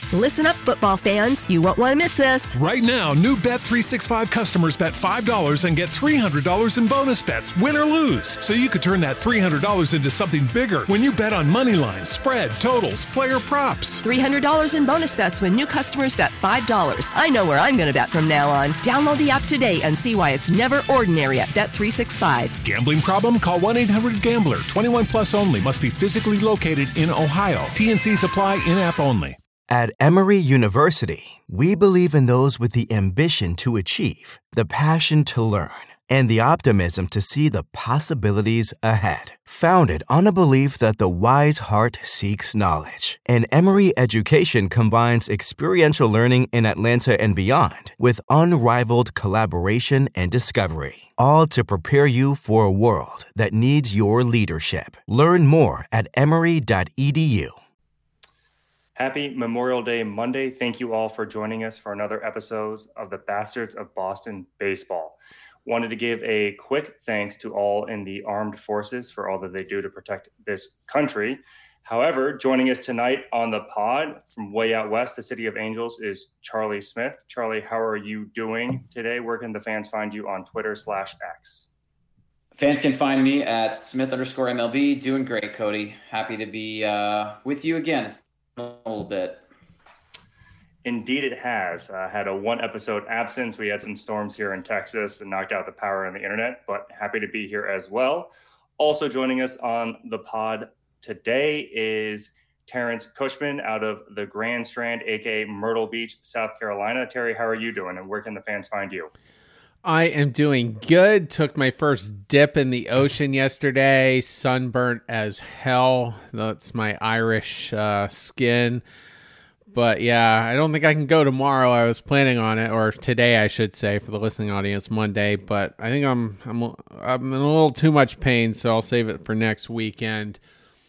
Listen up, football fans. You won't want to miss this. Right now, new Bet365 customers bet $5 and get $300 in bonus bets, win or lose. So you could turn that $300 into something bigger when you bet on money lines, spread, totals, player props. $300 in bonus bets when new customers bet $5. I know where I'm going to bet from now on. Download the app today and see why it's never ordinary at Bet365. Gambling problem? Call 1-800-GAMBLER. 21 plus only. Must be physically located in Ohio. T&Cs apply. In-app only. At Emory University, we believe in those with the ambition to achieve, the passion to learn, and the optimism to see the possibilities ahead. Founded on a belief that the wise heart seeks knowledge, and Emory education combines experiential learning in Atlanta and beyond with unrivaled collaboration and discovery, all to prepare you for a world that needs your leadership. Learn more at emory.edu. Happy Memorial Day Monday. Thank you all for joining us for another episode of the Bastards of Boston Baseball. Wanted to give a quick thanks to all in the armed forces for all that they do to protect this country. However, joining us tonight on the pod from way out west, the city of Angels, is Charlie Smith. Charlie, how are you doing today? Where can the fans find you on Twitter/X? Fans can find me at Smith_MLB. Doing great, Cody. Happy to be with you again. It's a little bit. Indeed it has. Had a one episode absence. We had some storms here in Texas and knocked out the power and the internet, but happy to be here as well. Also joining us on the pod today is Terrence Cushman out of the Grand Strand, aka Myrtle Beach, South Carolina. Terry, how are you doing and where can the fans find you? I am doing good. Took my first dip in the ocean yesterday. Sunburnt as hell. That's my Irish skin. But yeah, I don't think I can go tomorrow. I was planning on it, or today, I should say, for the listening audience, Monday. But I think I'm in a little too much pain, so I'll save it for next weekend.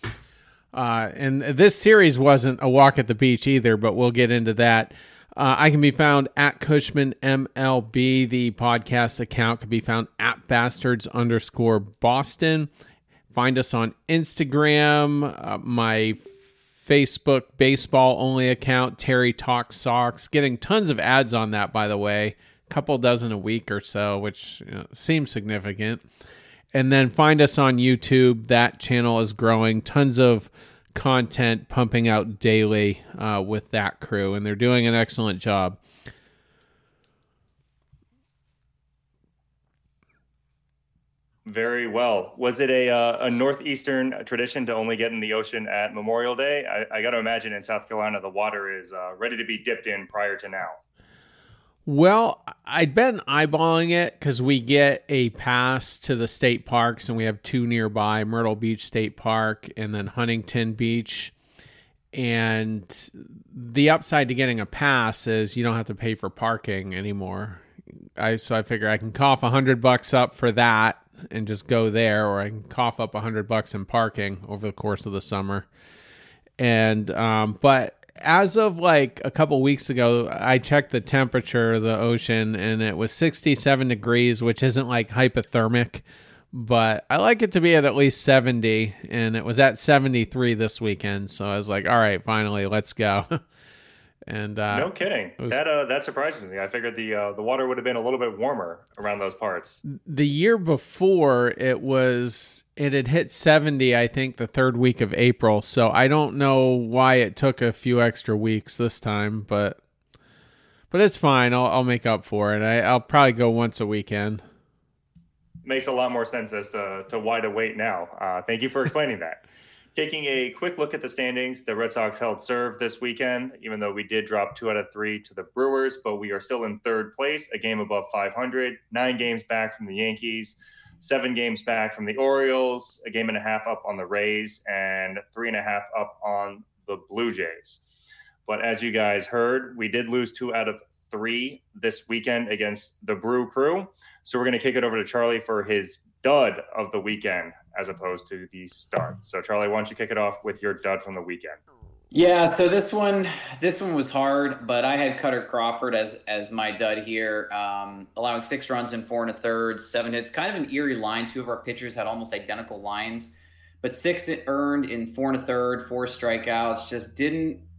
And this series wasn't a walk at the beach either, but we'll get into that. I can be found at Cushman MLB. The podcast account can be found at Bastards_Boston. Find us on Instagram. My Facebook baseball only account, Terry Talk Sox. Getting tons of ads on that, by the way. A couple dozen a week or so, which seems significant. And then find us on YouTube. That channel is growing. Tons of content pumping out daily with that crew, and they're doing an excellent job. Very well. Was it a Northeastern tradition to only get in the ocean at Memorial Day? I got to imagine in South Carolina, the water is ready to be dipped in prior to now. Well, I'd been eyeballing it because we get a pass to the state parks, and we have two nearby, Myrtle Beach State Park and then Huntington Beach. And the upside to getting a pass is you don't have to pay for parking anymore. So I figure I can cough $100 up for that and just go there, or I can cough up $100 in parking over the course of the summer. And but as of like a couple weeks ago, I checked the temperature of the ocean and it was 67 degrees, which isn't like hypothermic, but I like it to be at least 70, and it was at 73 this weekend. So I was like, all right, finally, let's go. And no kidding. That surprises me. I figured the water would have been a little bit warmer around those parts. The year before it had hit 70, I think, the third week of April. So I don't know why it took a few extra weeks this time, but it's fine. I'll make up for it. I'll probably go once a weekend. Makes a lot more sense as to why to wait now. Thank you for explaining that. Taking a quick look at the standings, the Red Sox held serve this weekend, even though we did drop 2 out of 3 to the Brewers, but we are still in third place, a game above 500, 9 games back from the Yankees, 7 games back from the Orioles, a game and a half up on the Rays, and 3.5 up on the Blue Jays. But as you guys heard, we did lose 2 out of 3 this weekend against the Brew Crew. So we're going to kick it over to Charlie for his dud of the weekend as opposed to the start. So Charlie, why don't you kick it off with your dud from the weekend? Yeah, so this one was hard, but I had Cutter Crawford as my dud here, allowing 6 runs in 4 1/3, 7 hits. Kind of an eerie line. 2 of our pitchers had almost identical lines, but 6 earned in 4 1/3, 4 strikeouts. Just didn't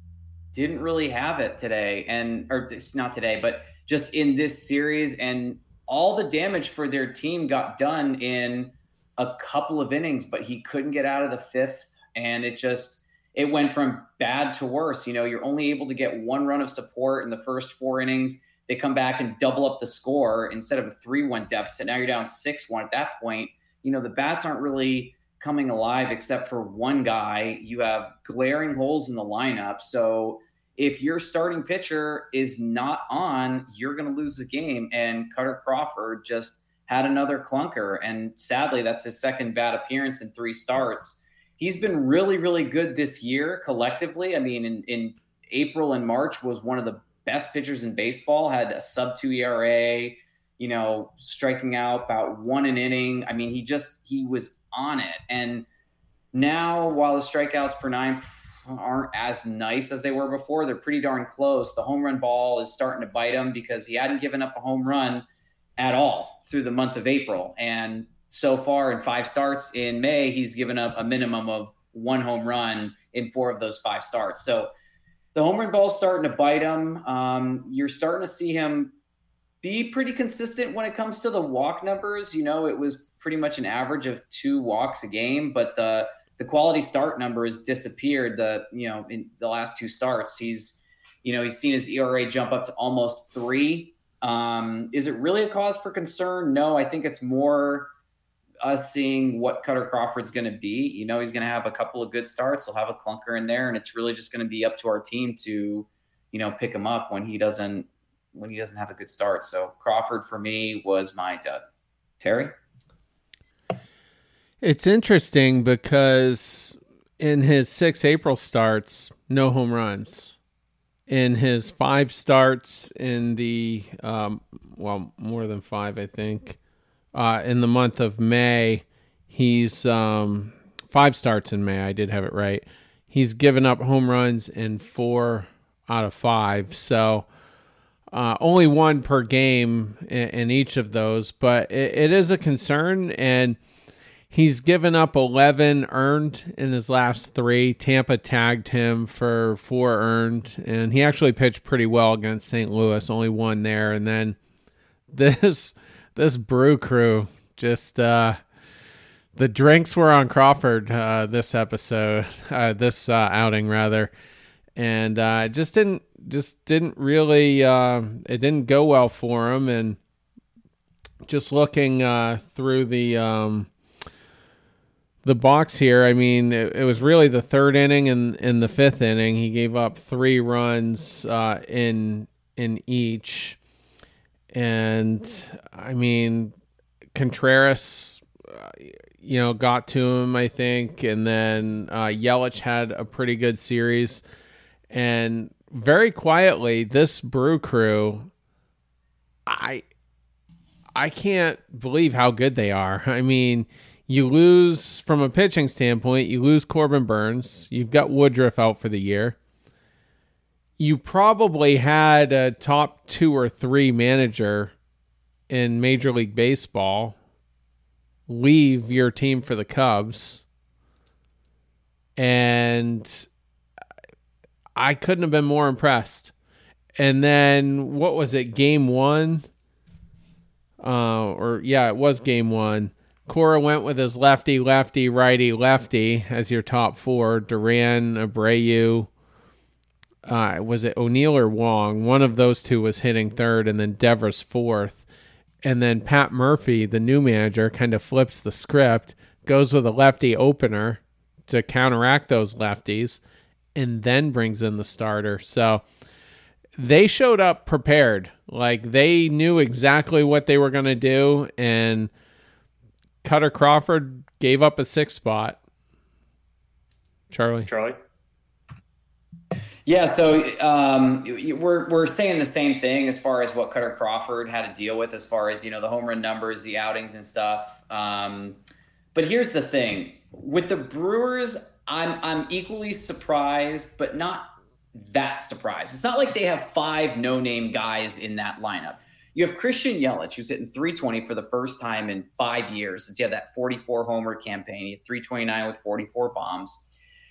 didn't really have it today, or it's not today, but just in this series, and all the damage for their team got done in a couple of innings, but he couldn't get out of the fifth, and it went from bad to worse. You're only able to get one run of support in the first 4 innings. They come back and double up the score instead of a 3-1 deficit. Now you're down 6-1 at that point. The bats aren't really coming alive except for one guy. You have glaring holes in the lineup. So if your starting pitcher is not on, you're going to lose the game. And Cutter Crawford just had another clunker. And sadly, that's his second bad appearance in 3 starts. He's been really, really good this year collectively. I mean, in April and March was one of the best pitchers in baseball, had a sub-2 ERA, striking out about 1 an inning. I mean, he was on it. And now, while the strikeouts per 9 aren't as nice as they were before, they're pretty darn close. The home run ball is starting to bite him because he hadn't given up a home run at all through the month of April. And so far in 5 starts in May, he's given up a minimum of 1 home run in 4 of those 5 starts. So the home run ball is starting to bite him. You're starting to see him be pretty consistent when it comes to the walk numbers. It was pretty much an average of 2 walks a game, but the quality start number has disappeared. In the last 2 starts, he's seen his ERA jump up to almost 3. Is it really a cause for concern? No, I think it's more us seeing what Cutter Crawford's going to be. He's going to have a couple of good starts. He'll have a clunker in there, and it's really just going to be up to our team to, pick him up when he doesn't have a good start. So Crawford for me was my dud. Terry? It's interesting because in his 6 April starts, no home runs. In his 5 starts in the, more than 5, I think, in the month of May, he's 5 starts in May. I did have it right. He's given up home runs in 4 out of 5. So only 1 per game in each of those. But it is a concern, and he's given up 11 earned in his last 3. Tampa tagged him for 4 earned, and he actually pitched pretty well against St. Louis, only 1 there. And then this Brew Crew, just the drinks were on Crawford this episode, this outing rather, and just didn't really it didn't go well for him. And just looking through the box here, I mean, it was really the 3rd inning and in the 5th inning. He gave up 3 runs in each. And I mean, Contreras, got to him, I think. And then Yelich had a pretty good series. And very quietly, this Brew Crew, I can't believe how good they are. I mean, you lose, from a pitching standpoint, you lose Corbin Burns. You've got Woodruff out for the year. You probably had a top 2 or 3 manager in Major League Baseball leave your team for the Cubs. And I couldn't have been more impressed. And then, what was it, game 1? It was game 1. Cora went with his lefty, lefty, righty, lefty as your top 4. Duran, Abreu. Was it O'Neill or Wong? One of those 2 was hitting 3rd, and then Devers 4th. And then Pat Murphy, the new manager, kind of flips the script, goes with a lefty opener to counteract those lefties, and then brings in the starter. So they showed up prepared. Like, they knew exactly what they were going to do, and Cutter Crawford gave up a 6th spot. Charlie? Yeah, so we're saying the same thing as far as what Cutter Crawford had to deal with, as far as, the home run numbers, the outings and stuff. But here's the thing. With the Brewers, I'm equally surprised, but not that surprised. It's not like they have 5 no-name guys in that lineup. You have Christian Yelich, who's hitting .320 for the first time in 5 years since he had that 44 homer campaign. He had .329 with 44 bombs.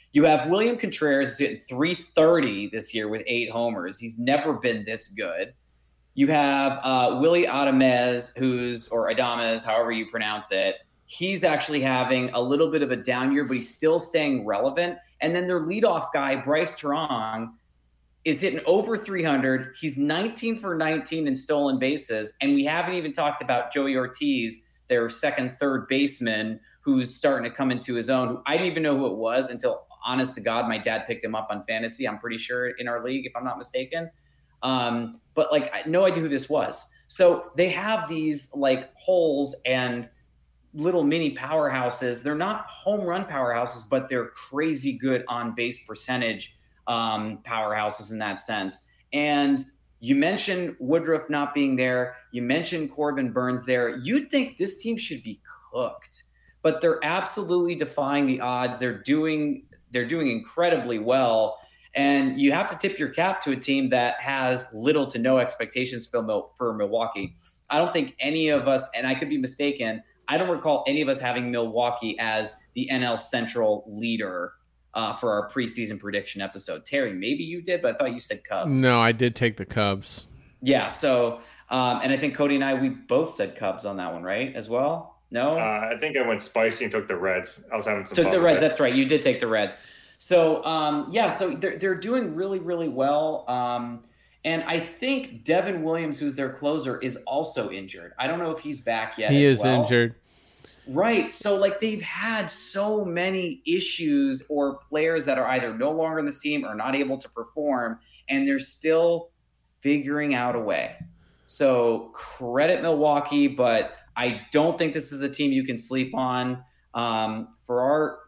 You have William Contreras who's hitting 330 this year with 8 homers. He's never been this good. You have Willie Adames, or Adames, however you pronounce it. He's actually having a little bit of a down year, but he's still staying relevant. And then their leadoff guy, Bryce Terang, is hitting over 300. He's 19 for 19 in stolen bases. And we haven't even talked about Joey Ortiz, their second, third baseman, who's starting to come into his own. I didn't even know who it was until, honest to God, my dad picked him up on fantasy. I'm pretty sure in our league, if I'm not mistaken. But like, I had no idea who this was. So they have these like holes and little mini powerhouses. They're not home run powerhouses, but they're crazy good on base percentage powerhouses in that sense. And you mentioned Woodruff not being there. You mentioned Corbin Burns there. You'd think this team should be cooked, but they're absolutely defying the odds. They're doing incredibly well. And you have to tip your cap to a team that has little to no expectations for Milwaukee. I don't think any of us, and I could be mistaken, I don't recall any of us having Milwaukee as the NL Central leader for our preseason prediction episode. Terry, maybe you did, but I thought you said Cubs. No, I did take the Cubs. Yeah, so, and I think Cody and I, we both said Cubs on that one, right, as well? No? I think I went spicy and took the Reds. I was having some fun. Took the Reds, with it. That's right. You did take the Reds. So, so they're doing really, really well. And I think Devin Williams, who's their closer, is also injured. I don't know if he's back yet. He is injured. Right. So, like, they've had so many issues or players that are either no longer in the team or not able to perform, and they're still figuring out a way. So, credit Milwaukee, but I don't think this is a team you can sleep on. For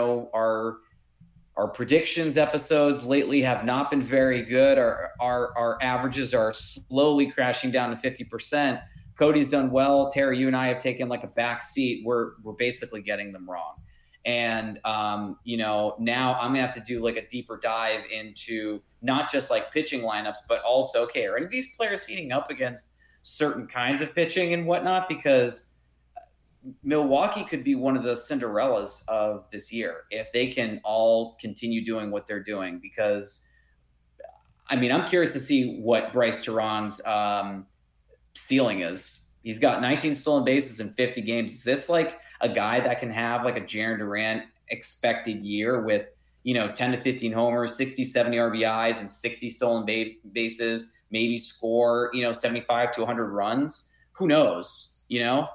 our predictions episodes lately have not been very good. Our averages are slowly crashing down to 50%. Cody's done well. Terry, you and I have taken like a back seat. We're basically getting them wrong. And, now I'm going to have to do like a deeper dive into not just like pitching lineups, but also, okay, are any of these players heating up against certain kinds of pitching and whatnot? Because Milwaukee could be one of the Cinderellas of this year if they can all continue doing what they're doing. Because, I mean, I'm curious to see what Bryce Terang's ceiling is. He's got 19 stolen bases in 50 games. Is this like a guy that can have like a Jarren Duran expected year with, 10 to 15 homers, 60, 70 RBIs, and 60 stolen bases, maybe score, 75 to 100 runs? Who knows, Yeah.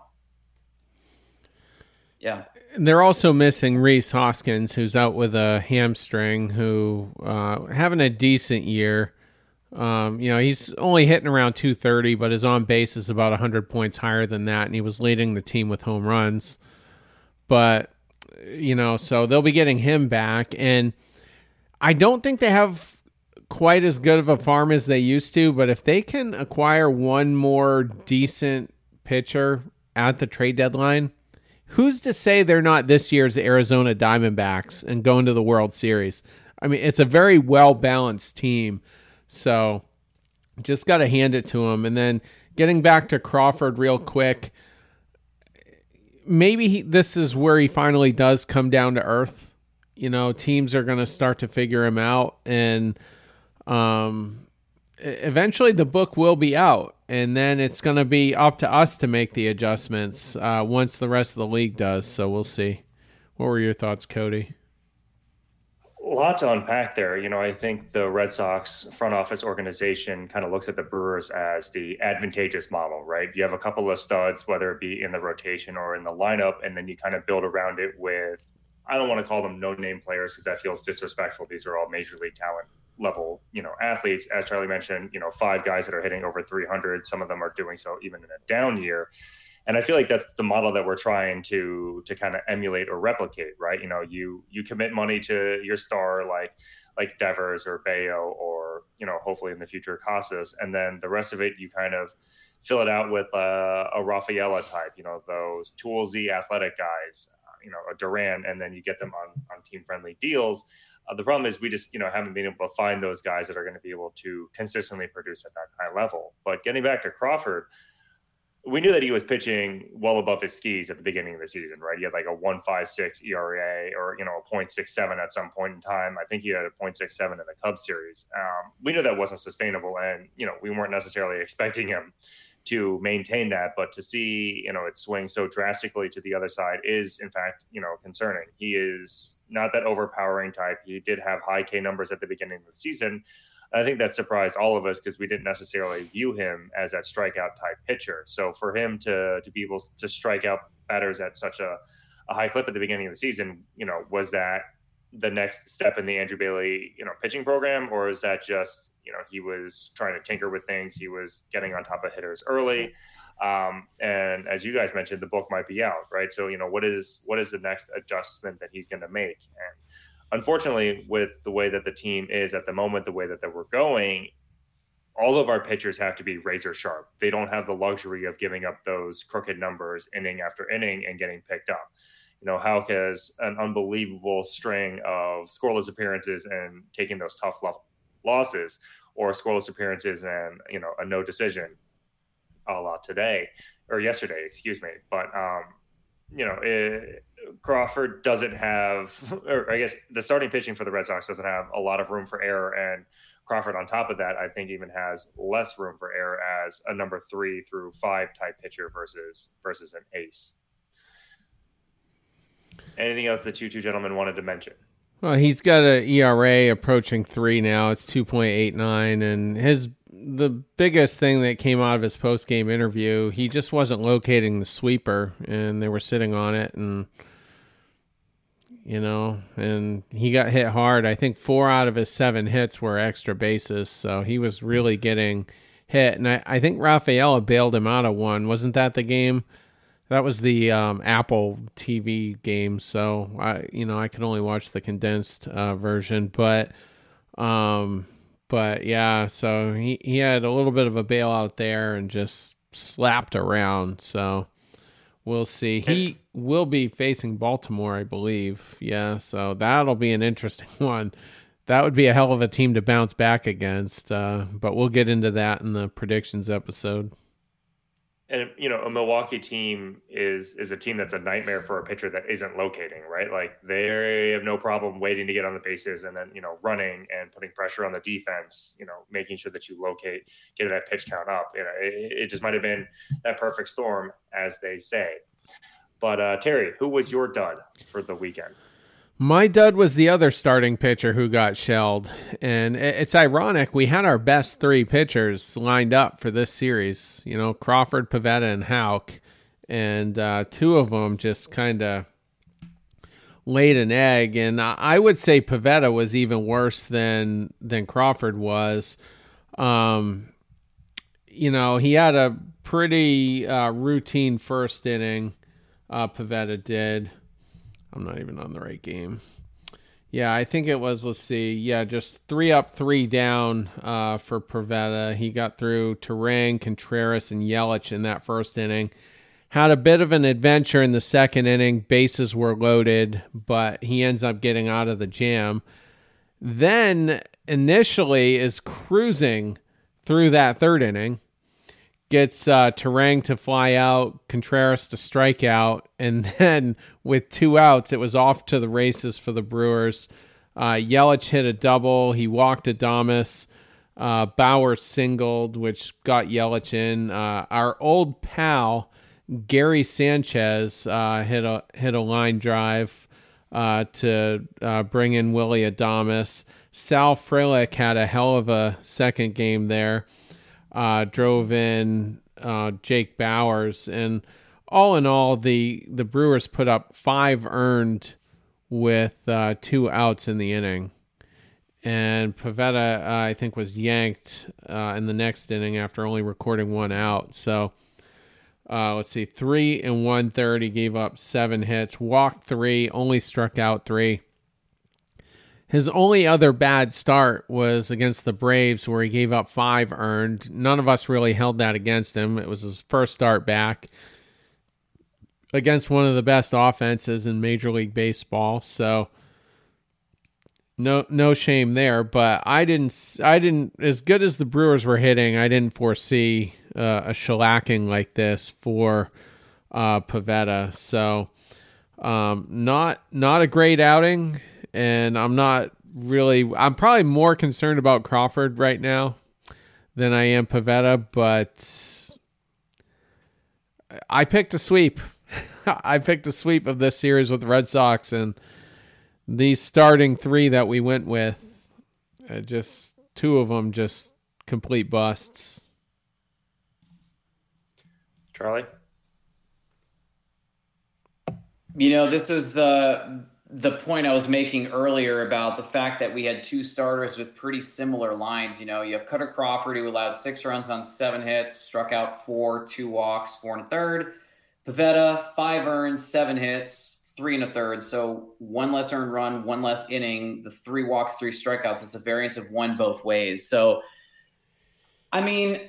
They're also missing Rhys Hoskins, who's out with a hamstring, who having a decent year. He's only hitting around 230, but his on base is about 100 points higher than that, and he was leading the team with home runs. But, so they'll be getting him back, and I don't think they have quite as good of a farm as they used to, but if they can acquire one more decent pitcher at the trade deadline, who's to say they're not this year's Arizona Diamondbacks and going to the World Series? I mean, it's a very well-balanced team. So just got to hand it to him. And then getting back to Crawford real quick, maybe this is where he finally does come down to earth. Teams are going to start to figure him out. And eventually the book will be out. And then it's going to be up to us to make the adjustments once the rest of the league does. So we'll see. What were your thoughts, Cody? A lot to unpack there. I think the Red Sox front office organization kind of looks at the Brewers as the advantageous model, right? You have a couple of studs, whether it be in the rotation or in the lineup, and then you kind of build around it with, I don't want to call them no-name players because that feels disrespectful. These are all major league talent level, athletes. As Charlie mentioned, 5 guys that are hitting over 300. Some of them are doing so even in a down year. And I feel like that's the model that we're trying to kind of emulate or replicate, right? You commit money to your star like Devers or Bayo or, hopefully in the future Casas. And then the rest of it, you kind of fill it out with a Rafaela type, those toolsy athletic guys, a Duran, and then you get them on team-friendly deals. The problem is we just, haven't been able to find those guys that are going to be able to consistently produce at that high level. But getting back to Crawford, we knew that he was pitching well above his skis at the beginning of the season, right? He had like a 1.56 ERA or, a 0.67 at some point in time. I think he had a 0.67 in the Cubs series. We knew that wasn't sustainable, and, we weren't necessarily expecting him to maintain that, but to see, it swing so drastically to the other side is, in fact, concerning. He is not that overpowering type. He did have high K numbers at the beginning of the season. I think that surprised all of us because we didn't necessarily view him as that strikeout type pitcher. So for him to be able to strike out batters at such a high clip at the beginning of the season, was that the next step in the Andrew Bailey, pitching program, or is that just, he was trying to tinker with things? He was getting on top of hitters early. And as you guys mentioned, the book might be out, right? So, what is the next adjustment that he's going to make? And unfortunately, with the way that the team is at the moment, the way that we're going, all of our pitchers have to be razor sharp. They don't have the luxury of giving up those crooked numbers inning after inning and getting picked up. Houck has an unbelievable string of scoreless appearances and taking those tough losses, or scoreless appearances and, a no decision a la yesterday, excuse me. But, Crawford doesn't have, or I guess the starting pitching for the Red Sox doesn't have a lot of room for error, and Crawford on top of that, I think even has less room for error as a number 3 through 5 type pitcher versus an ace. Anything else that you two gentlemen wanted to mention? Well, he's got an ERA approaching 3 now. It's 2.89, and the biggest thing that came out of his post-game interview, he just wasn't locating the sweeper, and they were sitting on it, and and he got hit hard. I think 4 out of his 7 hits were extra bases, so he was really getting hit. And I think Rafaela bailed him out of one. Wasn't that the game? That was the Apple TV game, so I could only watch the condensed version, but yeah, so he had a little bit of a bailout there and just slapped around. So we'll see. He will be facing Baltimore, I believe. Yeah, so that'll be an interesting one. That would be a hell of a team to bounce back against, but we'll get into that in the predictions episode. And, a Milwaukee team is a team that's a nightmare for a pitcher that isn't locating, right? Like, they have no problem waiting to get on the bases and then, running and putting pressure on the defense, making sure that you locate, get that pitch count up. It just might have been that perfect storm, as they say. But, Terry, who was your dud for the weekend? My dud was the other starting pitcher who got shelled. And it's ironic. We had our best 3 pitchers lined up for this series. Crawford, Pivetta, and Houck. And 2 of them just kind of laid an egg. And I would say Pivetta was even worse than Crawford was. He had a pretty routine first inning. Pivetta did. I'm not even on the right game. Yeah, I think it was, let's see. Yeah, just 3 up, 3 down for Pivetta. He got through Turang, Contreras, and Yelich in that first inning. Had a bit of an adventure in the second inning. Bases were loaded, but he ends up getting out of the jam. Then initially is cruising through that third inning. Gets Turang to fly out, Contreras to strike out, and then with 2 outs, it was off to the races for the Brewers. Yelich hit a double. He walked Adames. Bauer singled, which got Yelich in. Our old pal, Gary Sanchez, hit a line drive to bring in Willy Adames. Sal Frelick had a hell of a second game there. Drove in Jake Bauers, and all in all, the Brewers put up 5 earned with 2 outs in the inning. And Pivetta, I think, was yanked in the next inning after only recording 1 out. So let's see, 3 1/3. He gave up 7 hits, walked 3, only struck out 3. His only other bad start was against the Braves, where he gave up 5 earned. None of us really held that against him. It was his first start back against one of the best offenses in Major League Baseball. So no shame there. But I didn't. As good as the Brewers were hitting, I didn't foresee a shellacking like this for Pivetta. So not a great outing, and I'm probably more concerned about Crawford right now than I am Pivetta, but I picked a sweep. I picked a sweep of this series with the Red Sox, and these starting three that we went with, just two of them just complete busts. Charlie? This was the point I was making earlier about the fact that we had two starters with pretty similar lines. You have Cutter Crawford, who allowed 6 runs on 7 hits, struck out 4, 2 walks, 4 1/3. Pivetta, 5 earned, 7 hits, 3 1/3. So 1 less earned run, 1 less inning, the 3 walks, 3 strikeouts. It's a variance of 1 both ways. So, I mean,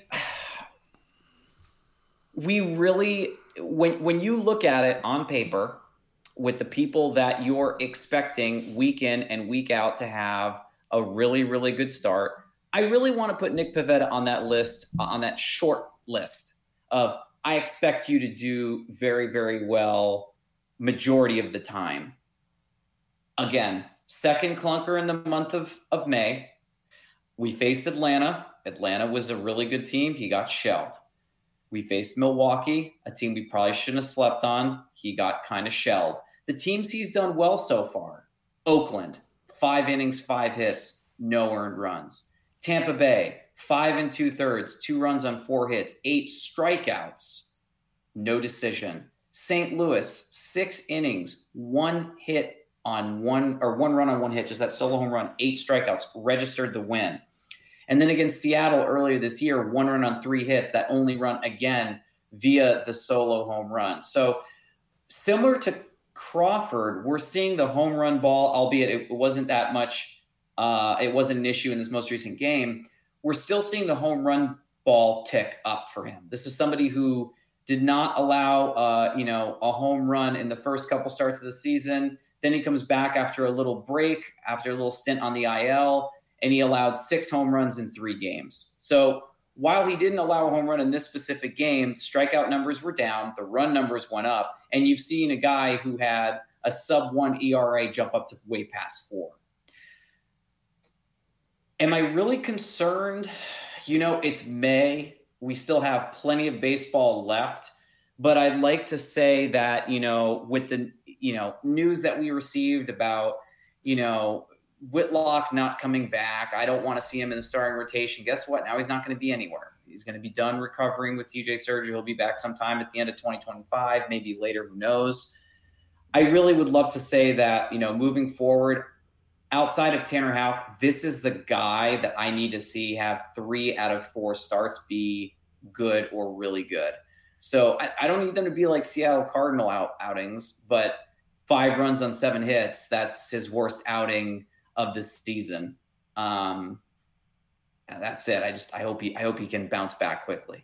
we really, when you look at it on paper, with the people that you're expecting week in and week out to have a really, really good start, I really want to put Nick Pivetta on that list, on that short list of, I expect you to do very, very well majority of the time. Again, second clunker in the month of May. We faced Atlanta. Atlanta was a really good team. He got shelled. We faced Milwaukee, a team we probably shouldn't have slept on. He got kind of shelled. The teams he's done well so far: Oakland, 5 innings, 5 hits, no earned runs. Tampa Bay, 5 2/3, 2 runs on 4 hits, 8 strikeouts, no decision. St. Louis, 6 innings, 1 hit on 1 run on 1 hit, just that solo home run, 8 strikeouts, registered the win. And then against Seattle earlier this year, 1 run on 3 hits, that only run again via the solo home run. So similar to Crawford, we're seeing the home run ball, albeit it wasn't that much. It wasn't an issue in this most recent game. We're still seeing the home run ball tick up for him. This is somebody who did not allow, a home run in the first couple starts of the season. Then he comes back after a little break, after a little stint on the IL, and he allowed 6 home runs in 3 games. So while he didn't allow a home run in this specific game, strikeout numbers were down, the run numbers went up, and you've seen a guy who had a sub-1 ERA jump up to way past 4. Am I really concerned? It's May. We still have plenty of baseball left, but I'd like to say that, with the, news that we received about, Whitlock not coming back, I don't want to see him in the starting rotation. Guess what? Now he's not going to be anywhere. He's going to be done recovering with TJ surgery. He'll be back sometime at the end of 2025, maybe later, who knows. I really would love to say that, moving forward, outside of Tanner Houck, this is the guy that I need to see have 3 out of 4 starts be good or really good. So I don't need them to be like Seattle Cardinal outings, but 5 runs on 7 hits, that's his worst outing of the season. That's it. I hope he can bounce back quickly.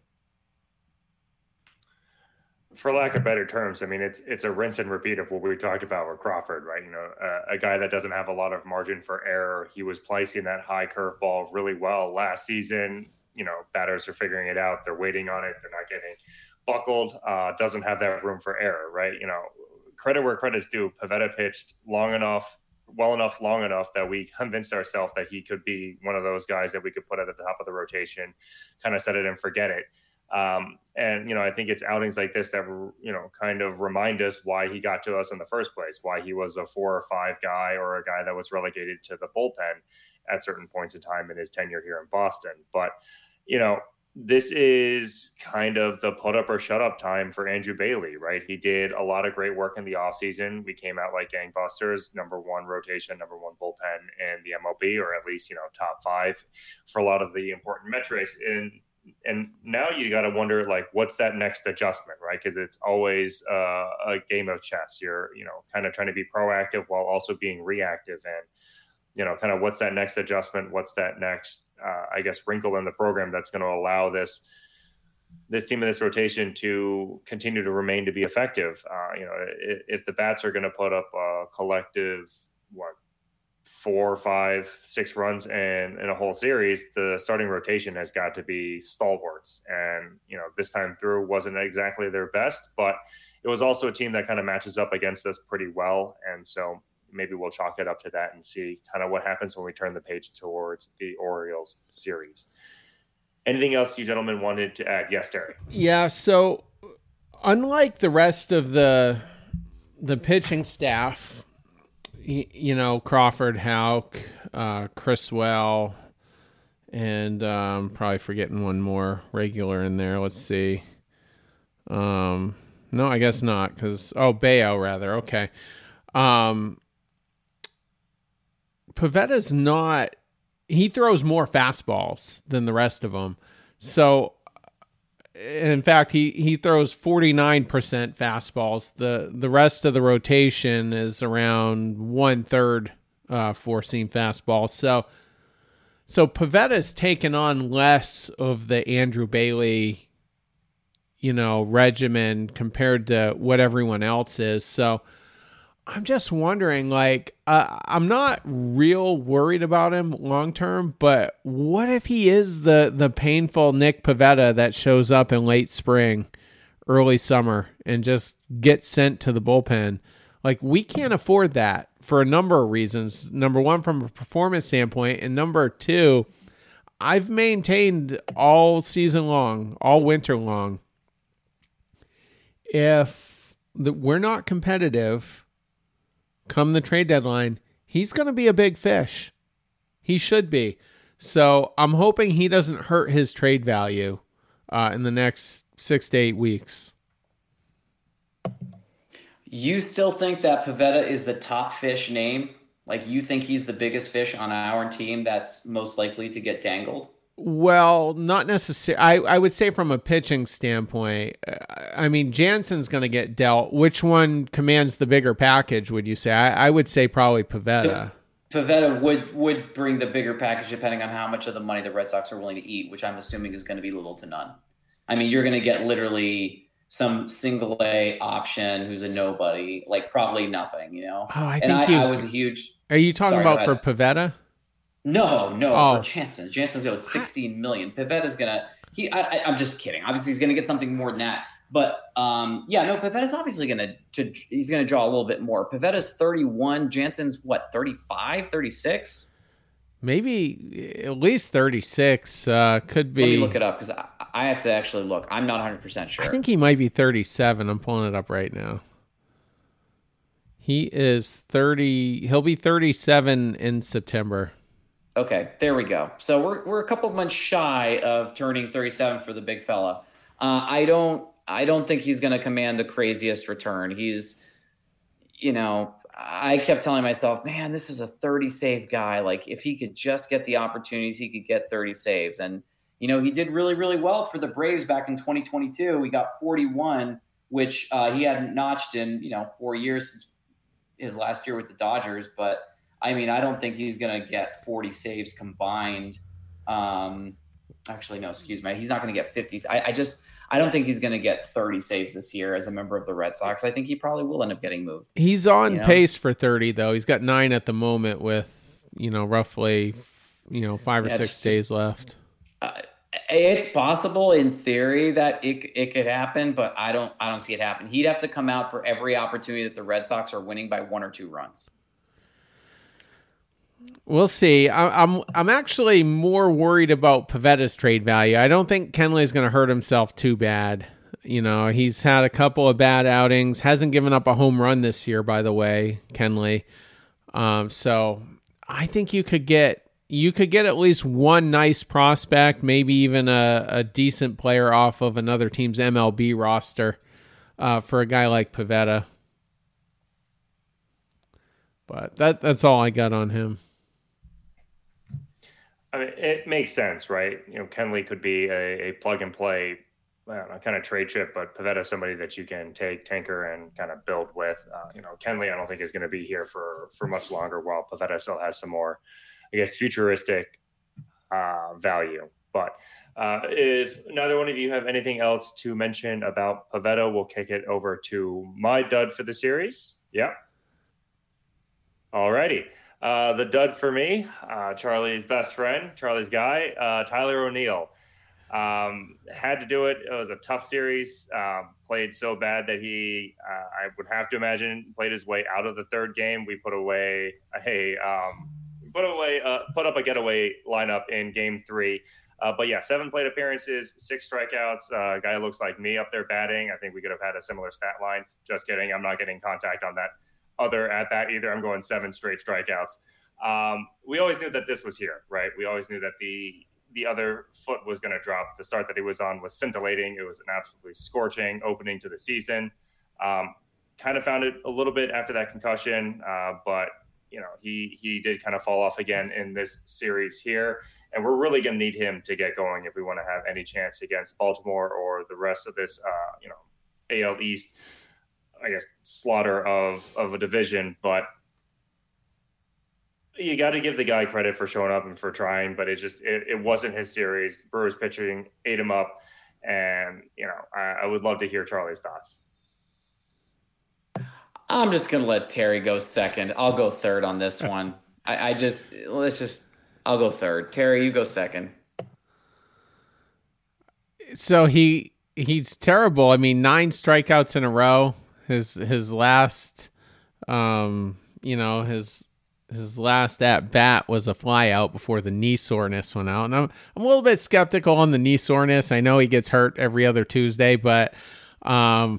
For lack of better terms, I mean, it's a rinse and repeat of what we talked about with Crawford, right? A guy that doesn't have a lot of margin for error. He was placing that high curveball really well last season. Batters are figuring it out. They're waiting on it. They're not getting buckled. Doesn't have that room for error, right? Credit where credit's due. Pivetta pitched long enough that we convinced ourselves that he could be one of those guys that we could put at the top of the rotation, kind of set it and forget it. And I think it's outings like this that, kind of remind us why he got to us in the first place, why he was a 4 or 5 guy, or a guy that was relegated to the bullpen at certain points in time in his tenure here in Boston. But, this is kind of the put up or shut up time for Andrew Bailey, right? He did a lot of great work in the offseason. We came out like gangbusters, number 1 rotation, number 1 bullpen in the MLB, or at least, top 5 for a lot of the important metrics. And now you got to wonder, like, what's that next adjustment, right? Because it's always a game of chess. You're, kind of trying to be proactive while also being reactive. And, kind of what's that next adjustment? What's that next, wrinkle in the program that's going to allow this team in this rotation to continue to remain to be effective? If the bats are going to put up a collective, 4, 5, 6 runs in a whole series, the starting rotation has got to be stalwarts. And, this time through wasn't exactly their best, but it was also a team that kind of matches up against us pretty well. And so maybe we'll chalk it up to that and see kind of what happens when we turn the page towards the Orioles series. Anything else you gentlemen wanted to add? Yes, Terry. Yeah, so unlike the rest of the pitching staff, Crawford, Houck, Criswell, and probably forgetting one more regular in there. Let's see. No, I guess not, because Bayo rather. Okay. Pavetta's not. He throws more fastballs than the rest of them. So, in fact, he throws 49% fastballs. The rest of the rotation is around 1/3 four-seam fastballs. So Pavetta's taken on less of the Andrew Bailey, regimen compared to what everyone else is. So I'm just wondering, I'm not real worried about him long term, but what if he is the painful Nick Pivetta that shows up in late spring, early summer, and just gets sent to the bullpen? We can't afford that for a number of reasons. Number one, from a performance standpoint, and number two, I've maintained all season long, all winter long, if we're not competitive come the trade deadline, he's going to be a big fish. He should be. So I'm hoping he doesn't hurt his trade value in the next 6 to 8 weeks. You still think that Pivetta is the top fish name? You think he's the biggest fish on our team that's most likely to get dangled? Well, not necessarily. I would say from a pitching standpoint, Jansen's going to get dealt. Which one commands the bigger package, would you say? I would say probably Pivetta. Pivetta would bring the bigger package depending on how much of the money the Red Sox are willing to eat, which I'm assuming is going to be little to none. You're going to get literally some single A option who's a nobody, probably nothing, I was a huge... Are you talking about for Pivetta? No, for Jansen. Jansen's owed $16 million. Pivetta's I'm just kidding. Obviously, he's gonna get something more than that. But Pivetta's obviously he's gonna draw a little bit more. Pivetta's 31. Jansen's 35, 36? Maybe at least 36. Could be. Let me look it up because I have to actually look. I'm not 100% sure. I think he might be 37. I'm pulling it up right now. He is 30. He'll be 37 in September. Okay, there we go. So we're a couple months shy of turning 37 for the big fella. I don't think he's going to command the craziest return. He's, I kept telling myself, man, this is a 30 save guy. If he could just get the opportunities, he could get 30 saves. And, he did really, really well for the Braves back in 2022. We got 41, which he hadn't notched in, 4 years since his last year with the Dodgers. But I don't think he's going to get 40 saves combined. Actually, no, excuse me. He's not going to get 50s. I don't think he's going to get 30 saves this year as a member of the Red Sox. I think he probably will end up getting moved. He's on pace for 30, though. He's got 9 at the moment with, roughly, 5 or 6 days left. It's possible in theory that it could happen, but I don't see it happen. He'd have to come out for every opportunity that the Red Sox are winning by 1 or 2 runs. We'll see. I'm actually more worried about Pavetta's trade value. I don't think Kenley's going to hurt himself too bad. He's had a couple of bad outings. Hasn't given up a home run this year, by the way, Kenley. So I think you could get at least one nice prospect, maybe even a decent player off of another team's MLB roster for a guy like Pivetta. But that's all I got on him. It makes sense, right? Kenley could be a plug and play, kind of trade chip, but Pivetta is somebody that you can take, tanker, and kind of build with. Kenley, I don't think is going to be here for much longer, while Pivetta still has some more, I guess, futuristic value. But if neither one of you have anything else to mention about Pivetta, we'll kick it over to my dud for the series. Yeah. Alrighty. The dud for me, Charlie's best friend, Charlie's guy, Tyler O'Neill. Had to do it. It was a tough series. Played so bad that I would have to imagine, played his way out of the third game. We put up a getaway lineup in game 3. But yeah, 7 plate appearances, 6 strikeouts. A guy looks like me up there batting. I think we could have had a similar stat line. Just kidding. I'm not getting contact on that other at bat either. I'm going 7 straight strikeouts. We always knew that this was here, right? We always knew that the other foot was going to drop. The start that he was on was scintillating. It was an absolutely scorching opening to the season. Kind of found it a little bit after that concussion, but he did kind of fall off again in this series here. And we're really going to need him to get going if we want to have any chance against Baltimore or the rest of this, AL East, I guess, slaughter of a division. But you got to give the guy credit for showing up and for trying, but it wasn't his series. Brewers pitching ate him up. And, I would love to hear Charlie's thoughts. I'm just going to let Terry go second. I'll go third on this one. I'll go third. Terry, you go second. So he's terrible. I mean, 9 strikeouts in a row. His last, his last at bat was a fly out before the knee soreness went out. And I'm a little bit skeptical on the knee soreness. I know he gets hurt every other Tuesday, but I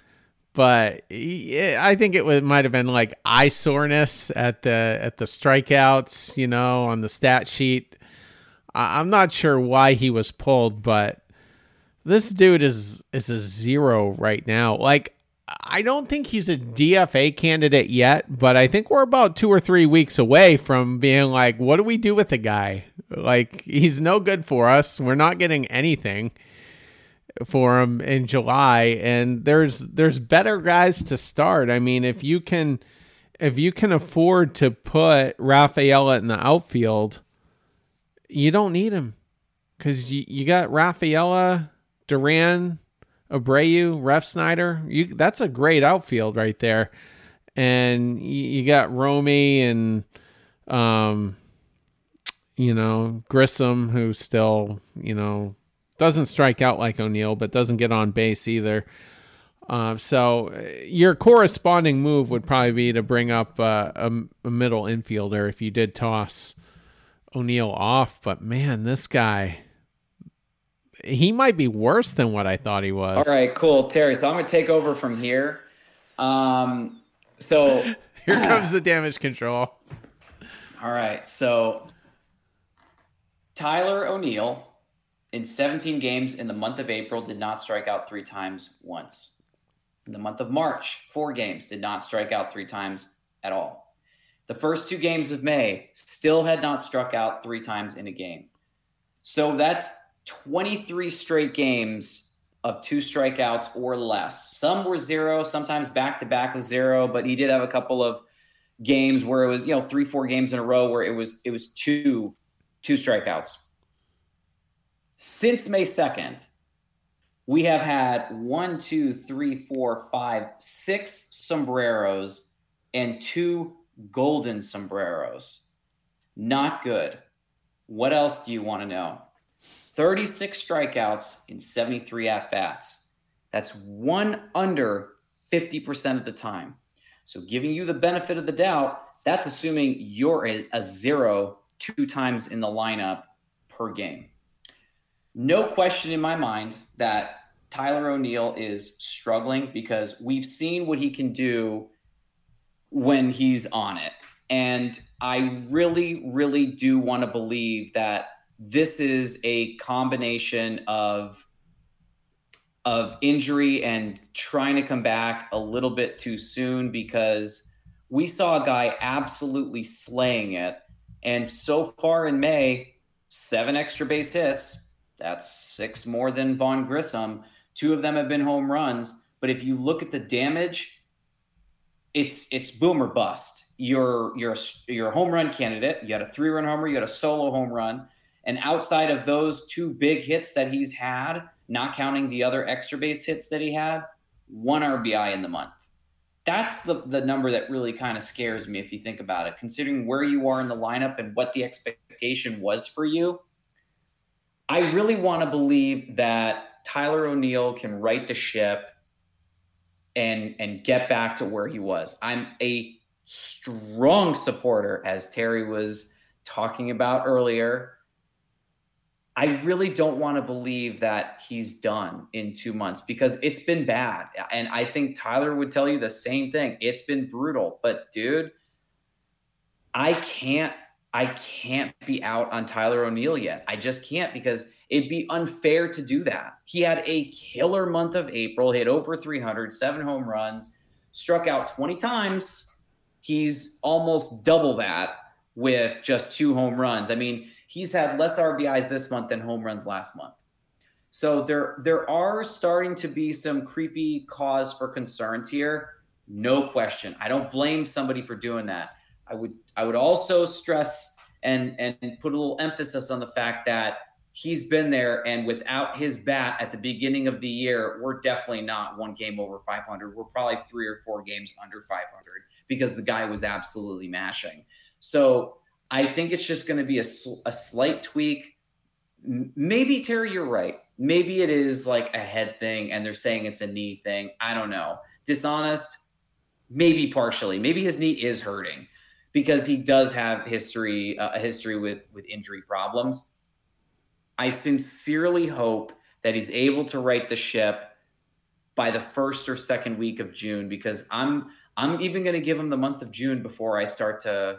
think it might have been like eye soreness at the strikeouts, on the stat sheet. I'm not sure why he was pulled, but this dude is a 0 right now. Like, I don't think he's a DFA candidate yet, but I think we're about 2 or 3 weeks away from being like, what do we do with the guy? Like, he's no good for us. We're not getting anything for him in July, and there's better guys to start. I mean, if you can afford to put Rafaela in the outfield, you don't need him, because you got Rafaela, Duran, Abreu, Refsnyder. That's a great outfield right there, and you got Romy and Grissom, who still doesn't strike out like O'Neill, but doesn't get on base either. So your corresponding move would probably be to bring up a middle infielder if you did toss O'Neill off. But man, this guy, he might be worse than what I thought he was. All right, cool. Terry, so I'm going to take over from here. So here comes the damage control. All right, so Tyler O'Neill, in 17 games in the month of April, did not strike out 3 times once. In the month of March, 4 games, did not strike out 3 times at all. The first 2 games of May still had not struck out 3 times in a game. So that's 23 straight games of 2 strikeouts or less. Some were 0, sometimes back-to-back with 0, but he did have a couple of games where it was, 3-4 games in a row where it was 2 strikeouts. Since May 2nd, we have had 6 sombreros and 2 golden sombreros. Not good. What else do you want to know? 36 strikeouts in 73 at-bats. That's 1 under 50% of the time. So giving you the benefit of the doubt, that's assuming you're a 0 2 times in the lineup per game. No question in my mind that Tyler O'Neill is struggling, because we've seen what he can do when he's on it. And I really, really do want to believe that this is a combination of injury and trying to come back a little bit too soon, because we saw a guy absolutely slaying it. And so far in May, 7 extra base hits. That's 6 more than Vaughn Grissom. 2 of them have been home runs. But if you look at the damage, it's boom or bust. You're a home run candidate. You got a 3-run homer. You got a solo home run. And outside of those 2 big hits that he's had, not counting the other extra base hits that he had, 1 RBI in the month. That's the number that really kind of scares me if you think about it, considering where you are in the lineup and what the expectation was for you. I really want to believe that Tyler O'Neill can right the ship and get back to where he was. I'm a strong supporter, as Terry was talking about earlier. I really don't want to believe that he's done in 2 months because it's been bad. And I think Tyler would tell you the same thing. It's been brutal. But dude, I can't be out on Tyler O'Neill yet. I just can't, because it'd be unfair to do that. He had a killer month of April, hit over 300, 7 home runs, struck out 20 times. He's almost double that with just 2 home runs. I mean, he's had less RBIs this month than home runs last month. So there are starting to be some creepy cause for concerns here. No question. I don't blame somebody for doing that. I would also stress and put a little emphasis on the fact that he's been there, and without his bat at the beginning of the year, we're definitely not 1 game over 500. We're probably 3 or 4 games under 500 because the guy was absolutely mashing. So I think it's just going to be a slight tweak. Maybe, Terry, you're right. Maybe it is like a head thing and they're saying it's a knee thing. I don't know. Dishonest, maybe partially. Maybe his knee is hurting because he does have a history with injury problems. I sincerely hope that he's able to right the ship by the 1st or 2nd week of June, because I'm even going to give him the month of June before I start to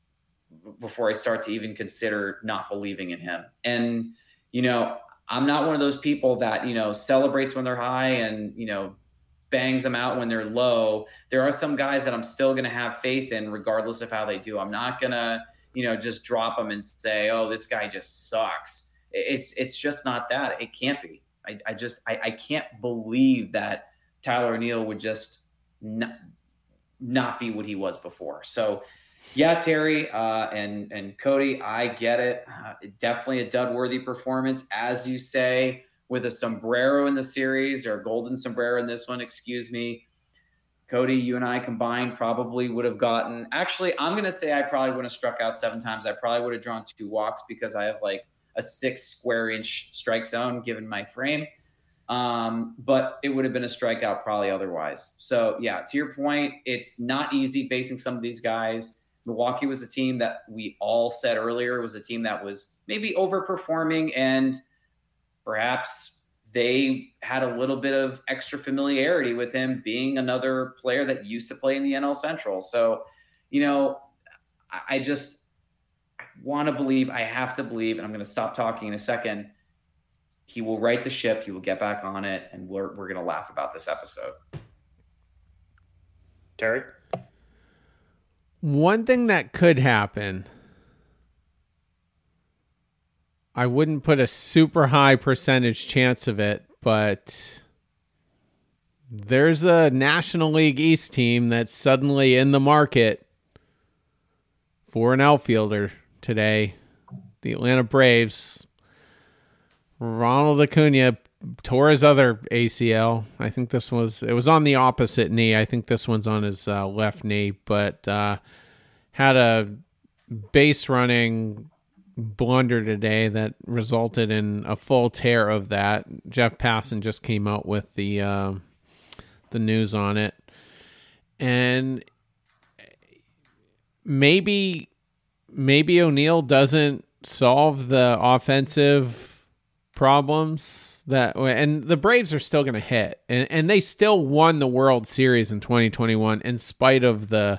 even consider not believing in him. And, I'm not one of those people that, celebrates when they're high and, bangs them out when they're low. There are some guys that I'm still going to have faith in regardless of how they do. I'm not going to, just drop them and say, oh, this guy just sucks. It's just not that. It can't be. I can't believe that Tyler O'Neill would just not be what he was before. So, yeah, Terry and Cody, I get it. Definitely a dud-worthy performance, as you say, with a sombrero in the series, or a golden sombrero in this one, excuse me. Cody, you and I combined probably would have gotten – actually, I'm going to say I probably would have struck out 7 times. I probably would have drawn 2 walks because I have like a 6 square inch strike zone given my frame. But it would have been a strikeout probably otherwise. So, yeah, to your point, it's not easy facing some of these guys. Milwaukee was a team that we all said earlier was a team that was maybe overperforming, and perhaps they had a little bit of extra familiarity with him being another player that used to play in the NL Central. So, I just want to believe, I have to believe, and I'm going to stop talking in a second, he will right the ship, he will get back on it, and we're going to laugh about this episode. Terry? One thing that could happen, I wouldn't put a super high percentage chance of it, but there's a National League East team that's suddenly in the market for an outfielder today. The Atlanta Braves. Ronald Acuna tore his other ACL. I think it was on the opposite knee. I think this one's on his left knee, but had a base running blunder today that resulted in a full tear of that. Jeff Passan just came out with the news on it. And maybe O'Neill doesn't solve the offensive problems and the Braves are still going to hit, and they still won the World Series in 2021 in spite of the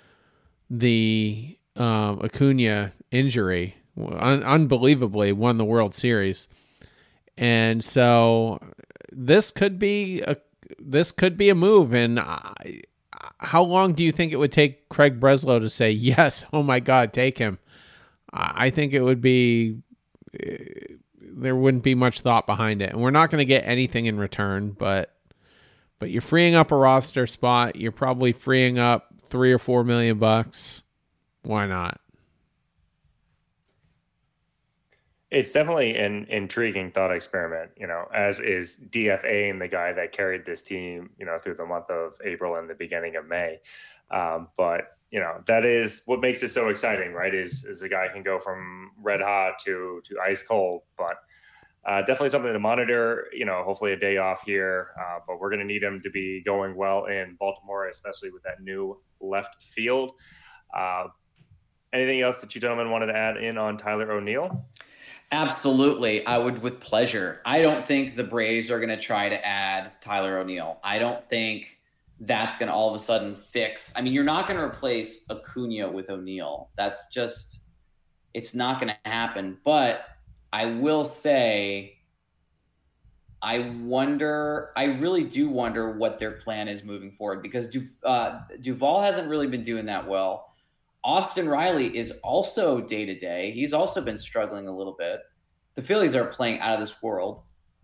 Acuna injury. Unbelievably won the World Series, and so this could be a move. And how long do you think it would take Craig Breslow to say yes? Oh my God, take him! I think it would be. There wouldn't be much thought behind it, and we're not going to get anything in return, but you're freeing up a roster spot. You're probably freeing up $3 or $4 million. Why not? It's definitely an intriguing thought experiment, as is DFA and the guy that carried this team, through the month of April and the beginning of May. But that is what makes it so exciting, right? Is a guy can go from red hot to ice cold, but definitely something to monitor. Hopefully a day off here, but we're going to need him to be going well in Baltimore, especially with that new left field. Anything else that you gentlemen wanted to add in on Tyler O'Neill? Absolutely. I would with pleasure. I don't think the Braves are going to try to add Tyler O'Neill. I don't think that's going to all of a sudden fix. I mean, you're not going to replace Acuna with O'Neill. That's just, it's not going to happen. But I will say, I really do wonder what their plan is moving forward, because Duvall hasn't really been doing that well. Austin Riley is also day-to-day. He's also been struggling a little bit. The Phillies are playing out of this world.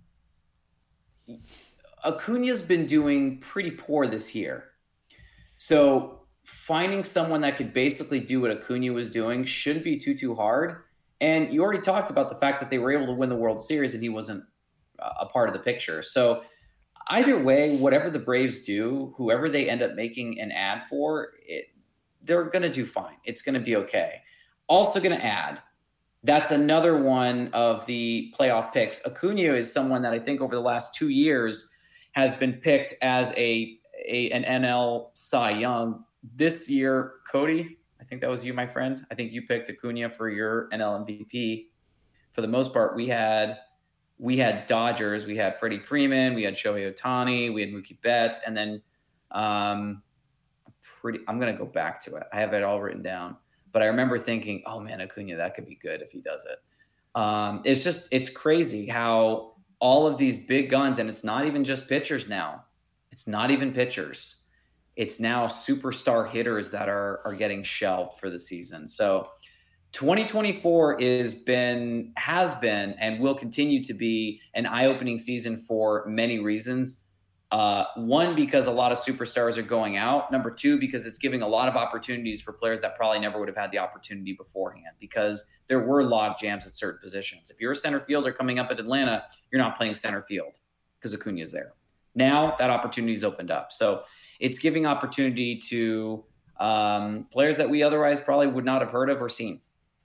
Acuna's been doing pretty poor this year. So finding someone that could basically do what Acuna was doing shouldn't be too hard. And you already talked about the fact that they were able to win the World Series and he wasn't a part of the picture. So either way, whatever the Braves do, whoever they end up making an ad for, they're going to do fine. It's going to be okay. Also going to add, that's another one of the playoff picks. Acuna is someone that I think over the last 2 years has been picked as an NL Cy Young. This year, Cody, I think that was you, my friend. I think you picked Acuna for your NL MVP. For the most part, we had Dodgers. We had Freddie Freeman. We had Shohei Ohtani. We had Mookie Betts. And then I'm going to go back to it. I have it all written down. But I remember thinking, oh, man, Acuna, that could be good if he does it. It's crazy how all of these big guns, and it's not even just pitchers now. It's not even pitchers. It's now superstar hitters that are getting shelved for the season. So 2024 has been and will continue to be an eye-opening season for many reasons. One, because a lot of superstars are going out. Number two, because it's giving a lot of opportunities for players that probably never would have had the opportunity beforehand, because there were log jams at certain positions. If you're a center fielder coming up at Atlanta, you're not playing center field because Acuna's there. Now that opportunity's opened up. So it's giving opportunity to players that we otherwise probably would not have heard of or seen.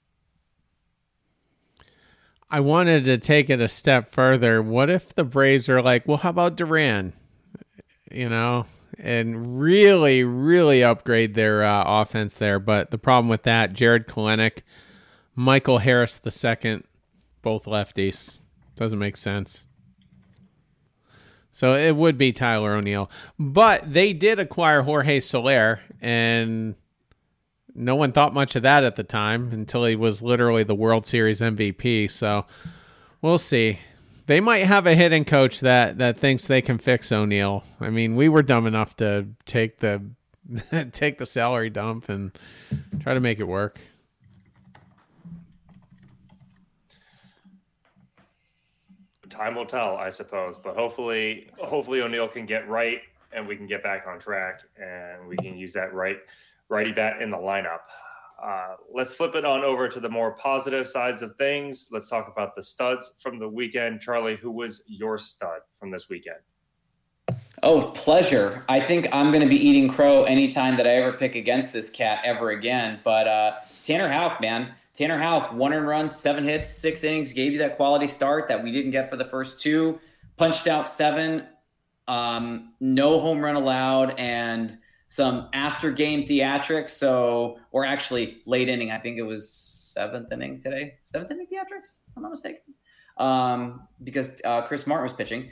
I wanted to take it a step further. What if the Braves are like, well, how about Duran? And really, really upgrade their offense there. But the problem with that, Jared Kelenic, Michael Harris II, both lefties. Doesn't make sense. So it would be Tyler O'Neill. But they did acquire Jorge Soler, and no one thought much of that at the time until he was literally the World Series MVP. So we'll see. They might have a hitting coach that thinks they can fix O'Neill. I mean, we were dumb enough to take the salary dump and try to make it work. Time will tell, I suppose. But hopefully O'Neill can get right and we can get back on track and we can use that righty bat in the lineup. Let's flip it on over to the more positive sides of things. Let's talk about the studs from the weekend. Charlie, who was your stud from this weekend? Oh, pleasure. I think I'm going to be eating crow anytime that I ever pick against this cat ever again. But Tanner Houck, man. Tanner Houck, 1 earned run, 7 hits, 6 innings, gave you that quality start that we didn't get for the first 2. Punched out 7, no home run allowed, and some after game theatrics. Or actually late inning. I think it was 7th inning today. 7th inning theatrics, if I'm not mistaken. Because Chris Martin was pitching.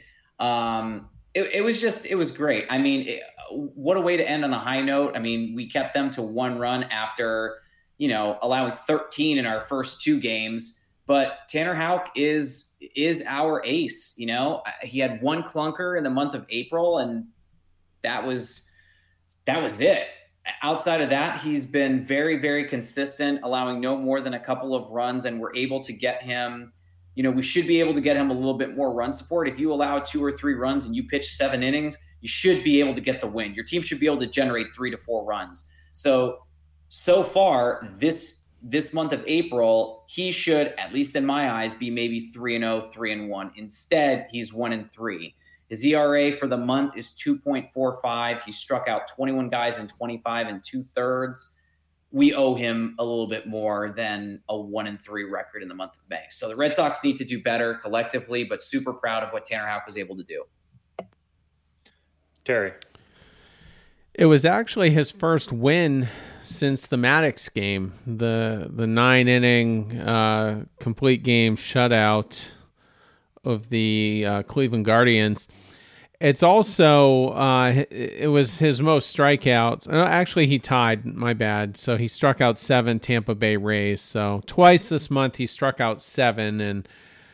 It was great. I mean, what a way to end on a high note. I mean, we kept them to 1 run after, allowing 13 in our first 2 games. But Tanner Houck is our ace. He had 1 clunker in the month of April, and that was it. Outside of that, he's been very, very consistent, allowing no more than a couple of runs, and we're able to get him, we should be able to get him a little bit more run support. If you allow 2 or 3 runs and you pitch 7 innings, you should be able to get the win. Your team should be able to generate 3 to 4 runs. So far, this this month of April, he should, at least in my eyes, be maybe 3-0, 3-1. Instead, he's 1-3. His ERA for the month is 2.45. He struck out 21 guys in 25 2/3. We owe him a little bit more than a 1-3 record in the month of May. So the Red Sox need to do better collectively, but super proud of what Tanner Houck was able to do. Terry. It was actually his first win since the Maddox game, the 9-inning complete game shutout of the Cleveland Guardians. It's also, it was his most strikeouts. Actually, he tied, my bad. So he struck out 7 Tampa Bay Rays. So twice this month he struck out 7. And,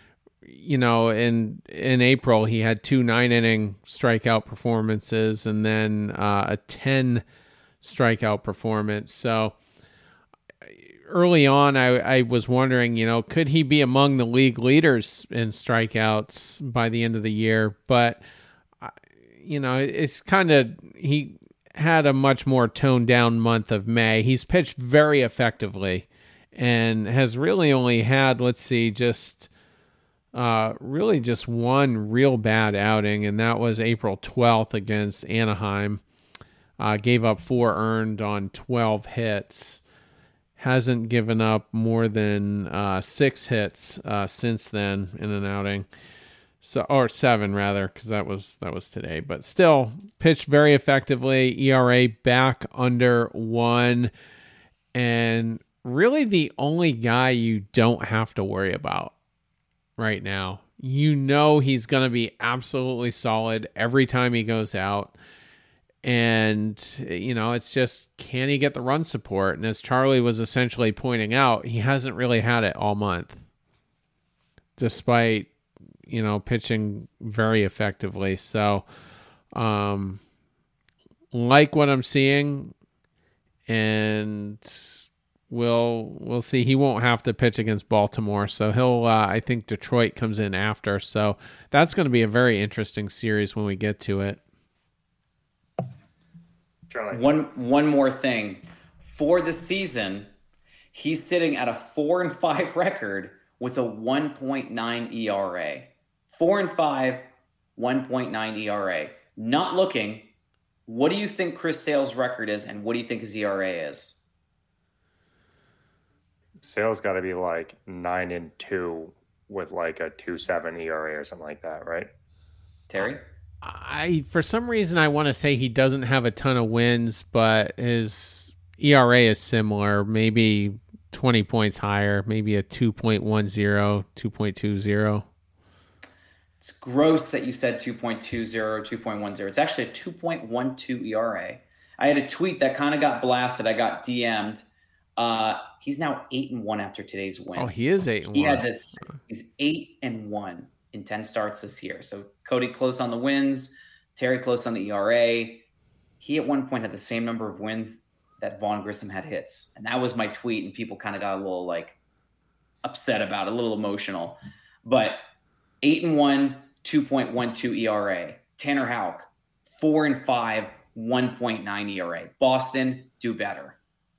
in April he had 2 9-inning strikeout performances and then a 10 strikeout performance. So early on, I was wondering, could he be among the league leaders in strikeouts by the end of the year? But it's kind of, he had a much more toned down month of May. He's pitched very effectively and has really only had, really just one real bad outing, and that was April 12th against Anaheim. Gave up 4 earned on 12 hits. Hasn't given up more than 6 hits since then in an outing. So, or 7 rather, because that was today. But still, pitched very effectively. ERA back under 1, and really the only guy you don't have to worry about right now. He's going to be absolutely solid every time he goes out. And, it's just, can he get the run support? And as Charlie was essentially pointing out, he hasn't really had it all month, despite pitching very effectively. So, like what I'm seeing, and we'll see. He won't have to pitch against Baltimore, so he'll. I think Detroit comes in after, so that's going to be a very interesting series when we get to it. Charlie. One more thing for the season, he's sitting at a 4-5 record with a 1.9 ERA. 4-5, 1.9 ERA. Not looking. What do you think Chris Sale's record is, and what do you think his ERA is? Sale's got to be like 9-2 with like a 2.7 ERA or something like that, right? Terry? For some reason, I want to say he doesn't have a ton of wins, but his ERA is similar, maybe 20 points higher, maybe a 2.10, 2.20. It's gross that you said 2.20 or 2.10. It's actually a 2.12 ERA. I had a tweet that kind of got blasted. I got DM'd. He's now 8-1 after today's win. Oh, he is 8-1. He had this. He's 8-1 in 10 starts this year. So Cody close on the wins, Terry close on the ERA. He at one point had the same number of wins that Vaughn Grissom had hits. And that was my tweet, and people kind of got a little upset about it, a little emotional. But 8-1, 2.12 ERA. Tanner Houck, 4-5, 1.9 ERA. Boston, do better.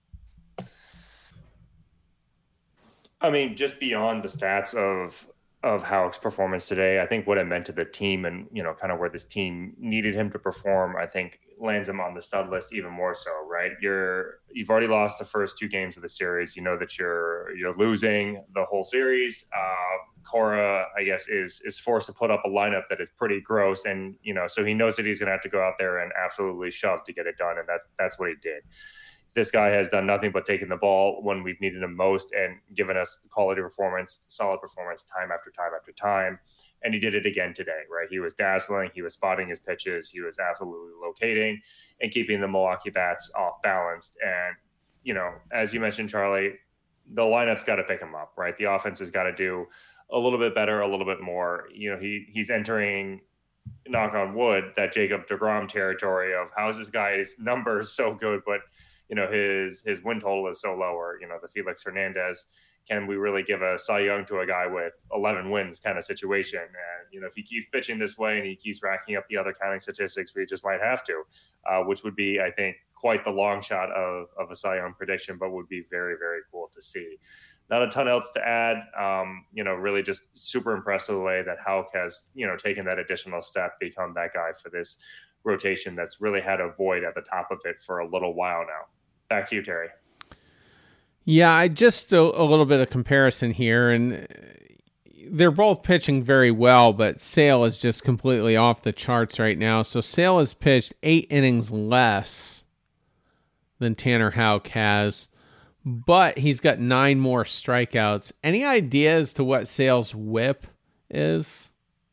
I mean, just beyond the stats of Houck's performance today, I think what it meant to the team and, kind of where this team needed him to perform, I think lands him on the stud list even more so, right? You've already lost the first 2 games of the series. You know that you're losing the whole series. Cora, I guess, is forced to put up a lineup that is pretty gross. And, so he knows that he's going to have to go out there and absolutely shove to get it done. And that's what he did. This guy has done nothing but taking the ball when we've needed him most and given us quality performance, solid performance time after time after time. And he did it again today, right? He was dazzling. He was spotting his pitches. He was absolutely locating and keeping the Milwaukee bats off balanced. And, as you mentioned, Charlie, the lineup's got to pick him up, right? The offense has got to do a little bit better, a little bit more. He's entering, knock on wood, that Jacob deGrom territory of how's this guy's numbers so good, but his win total is so low, or, the Felix Hernandez, can we really give a Cy Young to a guy with 11 wins kind of situation? And, if he keeps pitching this way and he keeps racking up the other counting statistics, we just might have to, which would be, I think, quite the long shot of a Cy Young prediction, but would be very, very cool to see. Not a ton else to add. Really just super impressed with the way that Houck has, taken that additional step, become that guy for this rotation that's really had a void at the top of it for a little while now. Back to you, Terry. Yeah, I just a little bit of comparison here, and they're both pitching very well, but Sale is just completely off the charts right now. So Sale has pitched 8 innings less than Tanner Houck has, but he's got 9 more strikeouts. Any idea as to what Sale's whip is?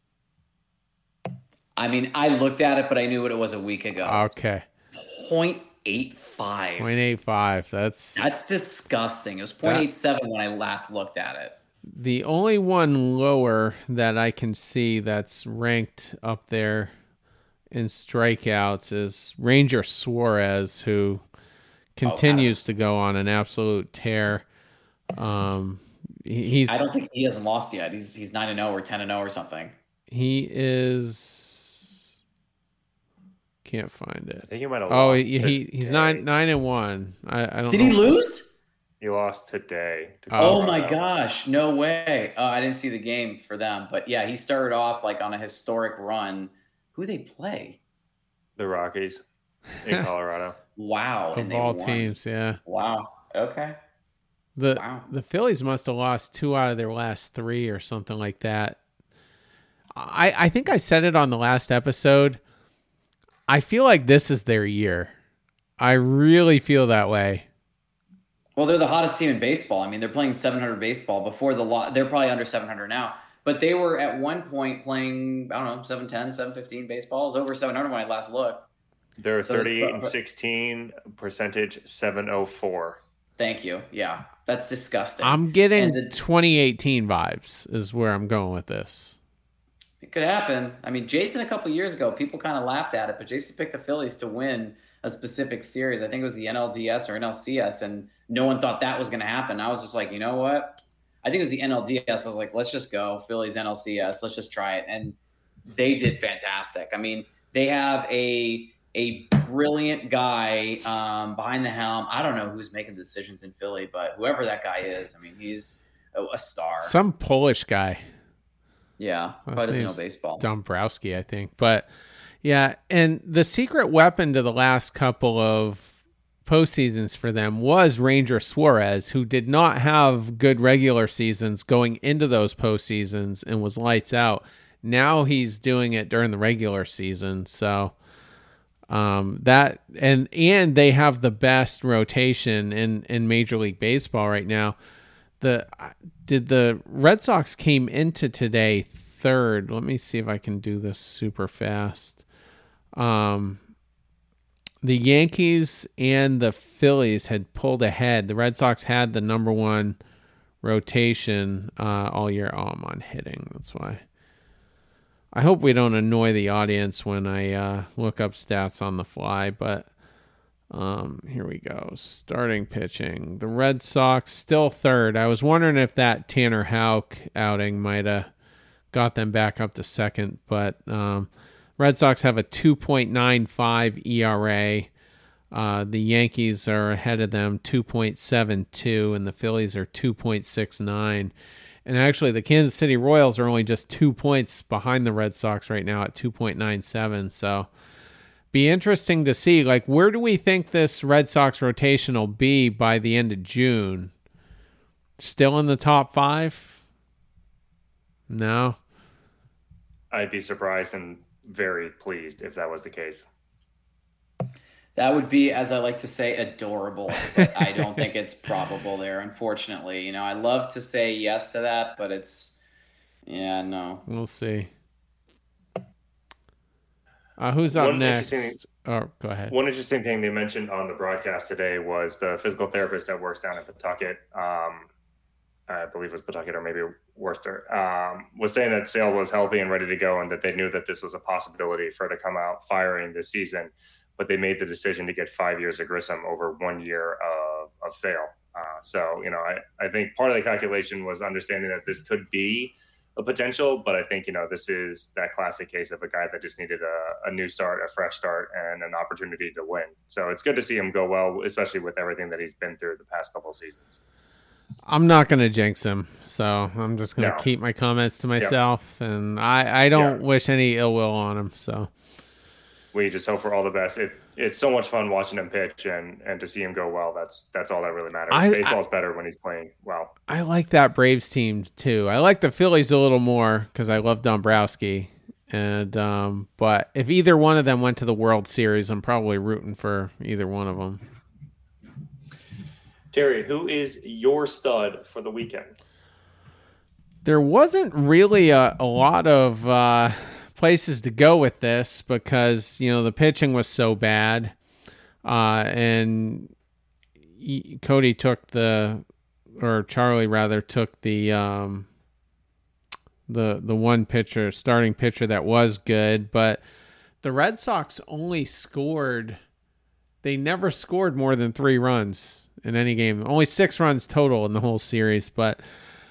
I mean, I looked at it, but I knew what it was a week ago. Okay. 0.85. 0.85. That's disgusting. It was 0.87 when I last looked at it. The only one lower that I can see that's ranked up there in strikeouts is Ranger Suarez, who continues to go on an absolute tear. I don't think he hasn't lost yet. He's 9-0 or 10-0 or something. He is. Can't find it. I think he might have lost. He's 9-1. I don't know. Did he lose? He lost today. Oh my gosh. No way. I didn't see the game for them. But yeah, he started off like on a historic run. Who they play? The Rockies in Colorado. Wow. Of all teams, yeah. Wow. Okay. The Phillies must have lost 2 out of their last 3 or something like that. I think I said it on the last episode. I feel like this is their year. I really feel that way. Well, they're the hottest team in baseball. I mean, they're playing 700 baseball before they're probably under 700 now. But they were at one point playing, I don't know, 710, 715 baseball. It was over 700 when I last looked. They're 38-16, percentage 704. Thank you. Yeah, that's disgusting. I'm getting 2018 vibes is where I'm going with this. It could happen. I mean, Jason, a couple years ago, people kind of laughed at it, but Jason picked the Phillies to win a specific series. I think it was the NLDS or NLCS, and no one thought that was going to happen. I was just like, you know what? I think it was the NLDS. I was like, let's just go. Phillies, NLCS. Let's just try it. And they did fantastic. I mean, they have a brilliant guy behind the helm. I don't know who's making the decisions in Philly, but whoever that guy is, I mean, he's a star. Some Polish guy. Yeah, probably doesn't know baseball. Dombrowski, I think. But, yeah, and the secret weapon to the last couple of postseasons for them was Ranger Suarez, who did not have good regular seasons going into those postseasons and was lights out. Now he's doing it during the regular season. So that and they have the best rotation in Major League Baseball right now. The Red Sox came into today third. Let me see if I can do this super fast. The Yankees and the Phillies had pulled ahead. The Red Sox had the number one rotation all year. Oh, I'm on hitting. That's why. I hope we don't annoy the audience when I look up stats on the fly, but here we go. Starting pitching. The Red Sox still third. I was wondering if that Tanner Houck outing might have got them back up to second, but Red Sox have a 2.95 ERA. The Yankees are ahead of them, 2.72, and the Phillies are 2.69. And actually, the Kansas City Royals are only just 2 points behind the Red Sox right now at 2.97. So be interesting to see, like, where do we think this Red Sox rotation will be by the end of June? Still in the top 5? No. I'd be surprised and very pleased if that was the case. That would be, as I like to say, adorable. But I don't think it's probable there, unfortunately. You know, I love to say yes to that, but no. We'll see. Who's up next? Oh, go ahead. One interesting thing they mentioned on the broadcast today was the physical therapist that works down at Pawtucket. I believe it was Pawtucket or maybe Worcester, was saying that Sale was healthy and ready to go and that they knew that this was a possibility for her to come out firing this season, but they made the decision to get 5 years of Grissom over 1 year of Sale. So, you know, I think part of the calculation was understanding that this could be a potential, but I think, this is that classic case of a guy that just needed a new start, a fresh start, and an opportunity to win. So it's good to see him go well, especially with everything that he's been through the past couple of seasons. I'm not going to jinx him, so I'm just going to keep my comments to myself, and I don't wish any ill will on him. So we just hope for all the best. It's so much fun watching him pitch, and to see him go well. That's all that really matters. Baseball's better when he's playing well. I like that Braves team too. I like the Phillies a little more because I love Dombrowski, and but if either one of them went to the World Series, I'm probably rooting for either one of them. Terry, who is your stud for the weekend? There wasn't really a lot of places to go with this because, the pitching was so bad. And Charlie took the one pitcher, starting pitcher that was good, but the Red Sox they never scored more than 3 runs in any game. Only 6 runs total in the whole series, but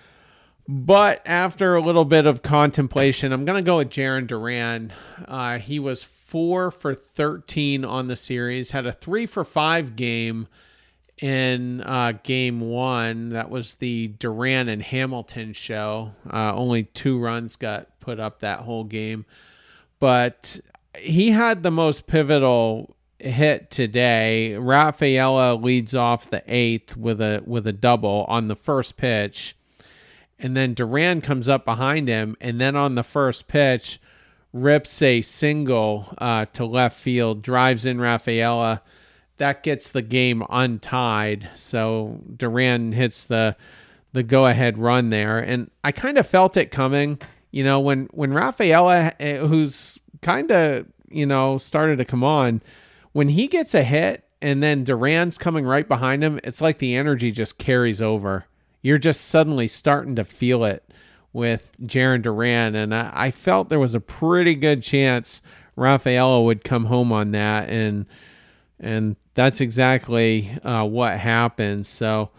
after a little bit of contemplation, I'm going to go with Jarren Duran. He was 4 for 13 on the series, had a 3 for 5 game in game 1. That was the Duran and Hamilton show. Only 2 runs got put up that whole game, but he had the most pivotal hit today. Rafaela leads off the 8th with a double on the first pitch, and then Duran comes up behind him, and then on the first pitch rips a single to left field, drives in Rafaela. That gets the game untied, so Duran hits the go-ahead run there, and I kind of felt it coming. When Rafaela, who's kind of started to come on, when he gets a hit and then Duran's coming right behind him, it's like the energy just carries over. You're just suddenly starting to feel it with Jarren Duran, and I felt there was a pretty good chance Rafaela would come home on that, and that's exactly what happened. So,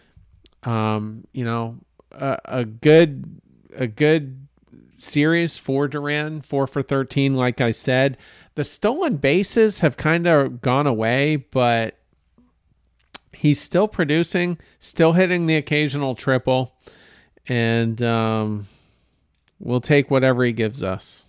a good series for Duran, 4 for 13, like I said. The stolen bases have kind of gone away, but he's still producing, still hitting the occasional triple, and we'll take whatever he gives us.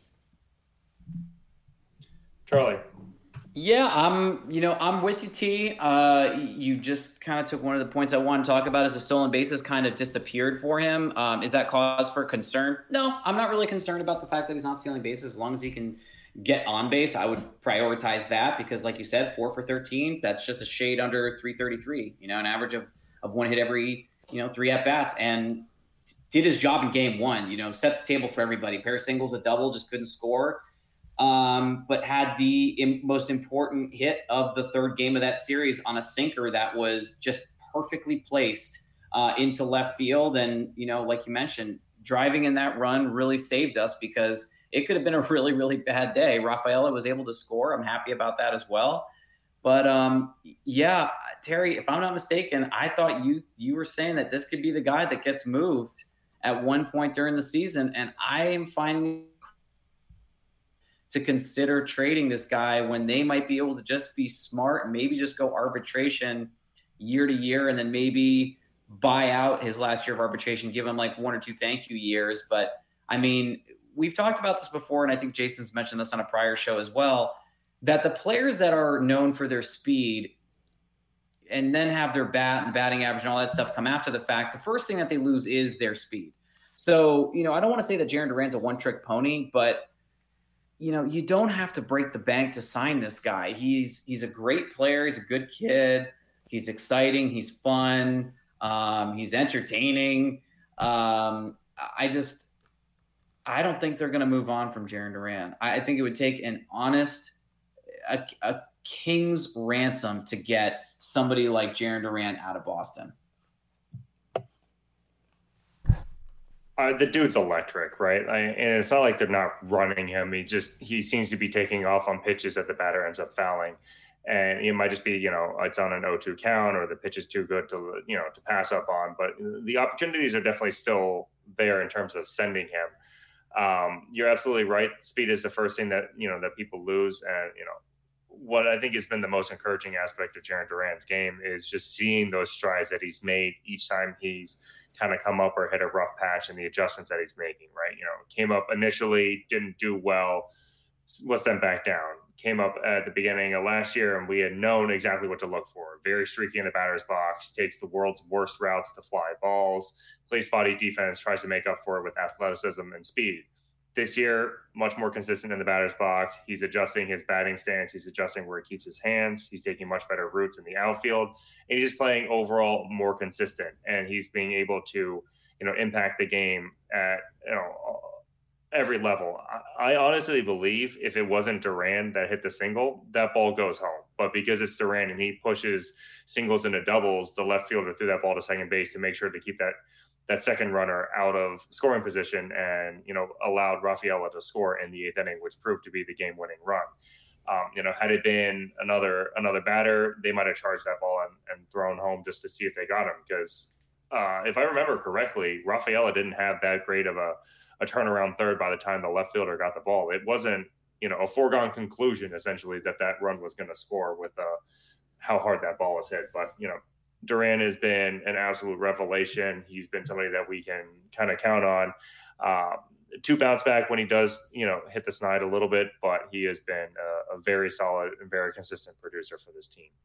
Charlie. Yeah, I'm with you, T. You just kind of took one of the points I want to talk about is the stolen bases kind of disappeared for him. Is that cause for concern? No, I'm not really concerned about the fact that he's not stealing bases. As long as he can get on base, I would prioritize that because, like you said, 4 for 13, that's just a shade under 333, an average of 1 hit every, 3 at-bats, and did his job in game 1, set the table for everybody. Pair of singles, a double, just couldn't score. But had the most important hit of the 3rd game of that series on a sinker that was just perfectly placed into left field. And, like you mentioned, driving in that run really saved us because it could have been a really, really bad day. Rafaela was able to score. I'm happy about that as well. But, yeah, Terry, if I'm not mistaken, I thought you were saying that this could be the guy that gets moved at one point during the season. And I am finding to consider trading this guy when they might be able to just be smart and maybe just go arbitration year to year and then maybe buy out his last year of arbitration, give him like 1 or 2 thank you years. But I mean, we've talked about this before, and I think Jason's mentioned this on a prior show as well, that the players that are known for their speed and then have their bat and batting average and all that stuff come after the fact, the first thing that they lose is their speed. So, I don't want to say that Jarren Duran's a one-trick pony, but you don't have to break the bank to sign this guy. He's a great player. He's a good kid. He's exciting. He's fun. He's entertaining. I don't think they're going to move on from Jarren Duran. I think it would take an honest, a king's ransom to get somebody like Jarren Duran out of Boston. The dude's electric, right? And it's not like they're not running him. He seems to be taking off on pitches that the batter ends up fouling. And it might just be, it's on an 0-2 count or the pitch is too good to pass up on. But the opportunities are definitely still there in terms of sending him. You're absolutely right. Speed is the first thing that people lose, and what I think has been the most encouraging aspect of Jarren Duran's game is just seeing those strides that he's made each time he's kind of come up or hit a rough patch, and the adjustments that he's making. Right, came up initially, didn't do well, was sent back down. Came up at the beginning of last year, and we had known exactly what to look for. Very streaky in the batter's box, takes the world's worst routes to fly balls, plays spotty defense, tries to make up for it with athleticism and speed. This year, much more consistent in the batter's box. He's adjusting his batting stance. He's adjusting where he keeps his hands. He's taking much better routes in the outfield. And he's just playing overall more consistent. And he's being able to, impact the game at, every level. I honestly believe if it wasn't Duran that hit the single, that ball goes home. But because it's Duran and he pushes singles into doubles, the left fielder threw that ball to second base to make sure to keep that second runner out of scoring position and, allowed Rafaela to score in the 8th inning, which proved to be the game-winning run. Had it been another batter, they might have charged that ball and thrown home just to see if they got him. Because if I remember correctly, Rafaela didn't have that great of a turnaround third by the time the left fielder got the ball. It wasn't, a foregone conclusion, essentially, that run was going to score with how hard that ball was hit. But, Duran has been an absolute revelation. He's been somebody that we can kind of count on to bounce back when he does, hit the snide a little bit, but he has been a very solid and very consistent producer for this team.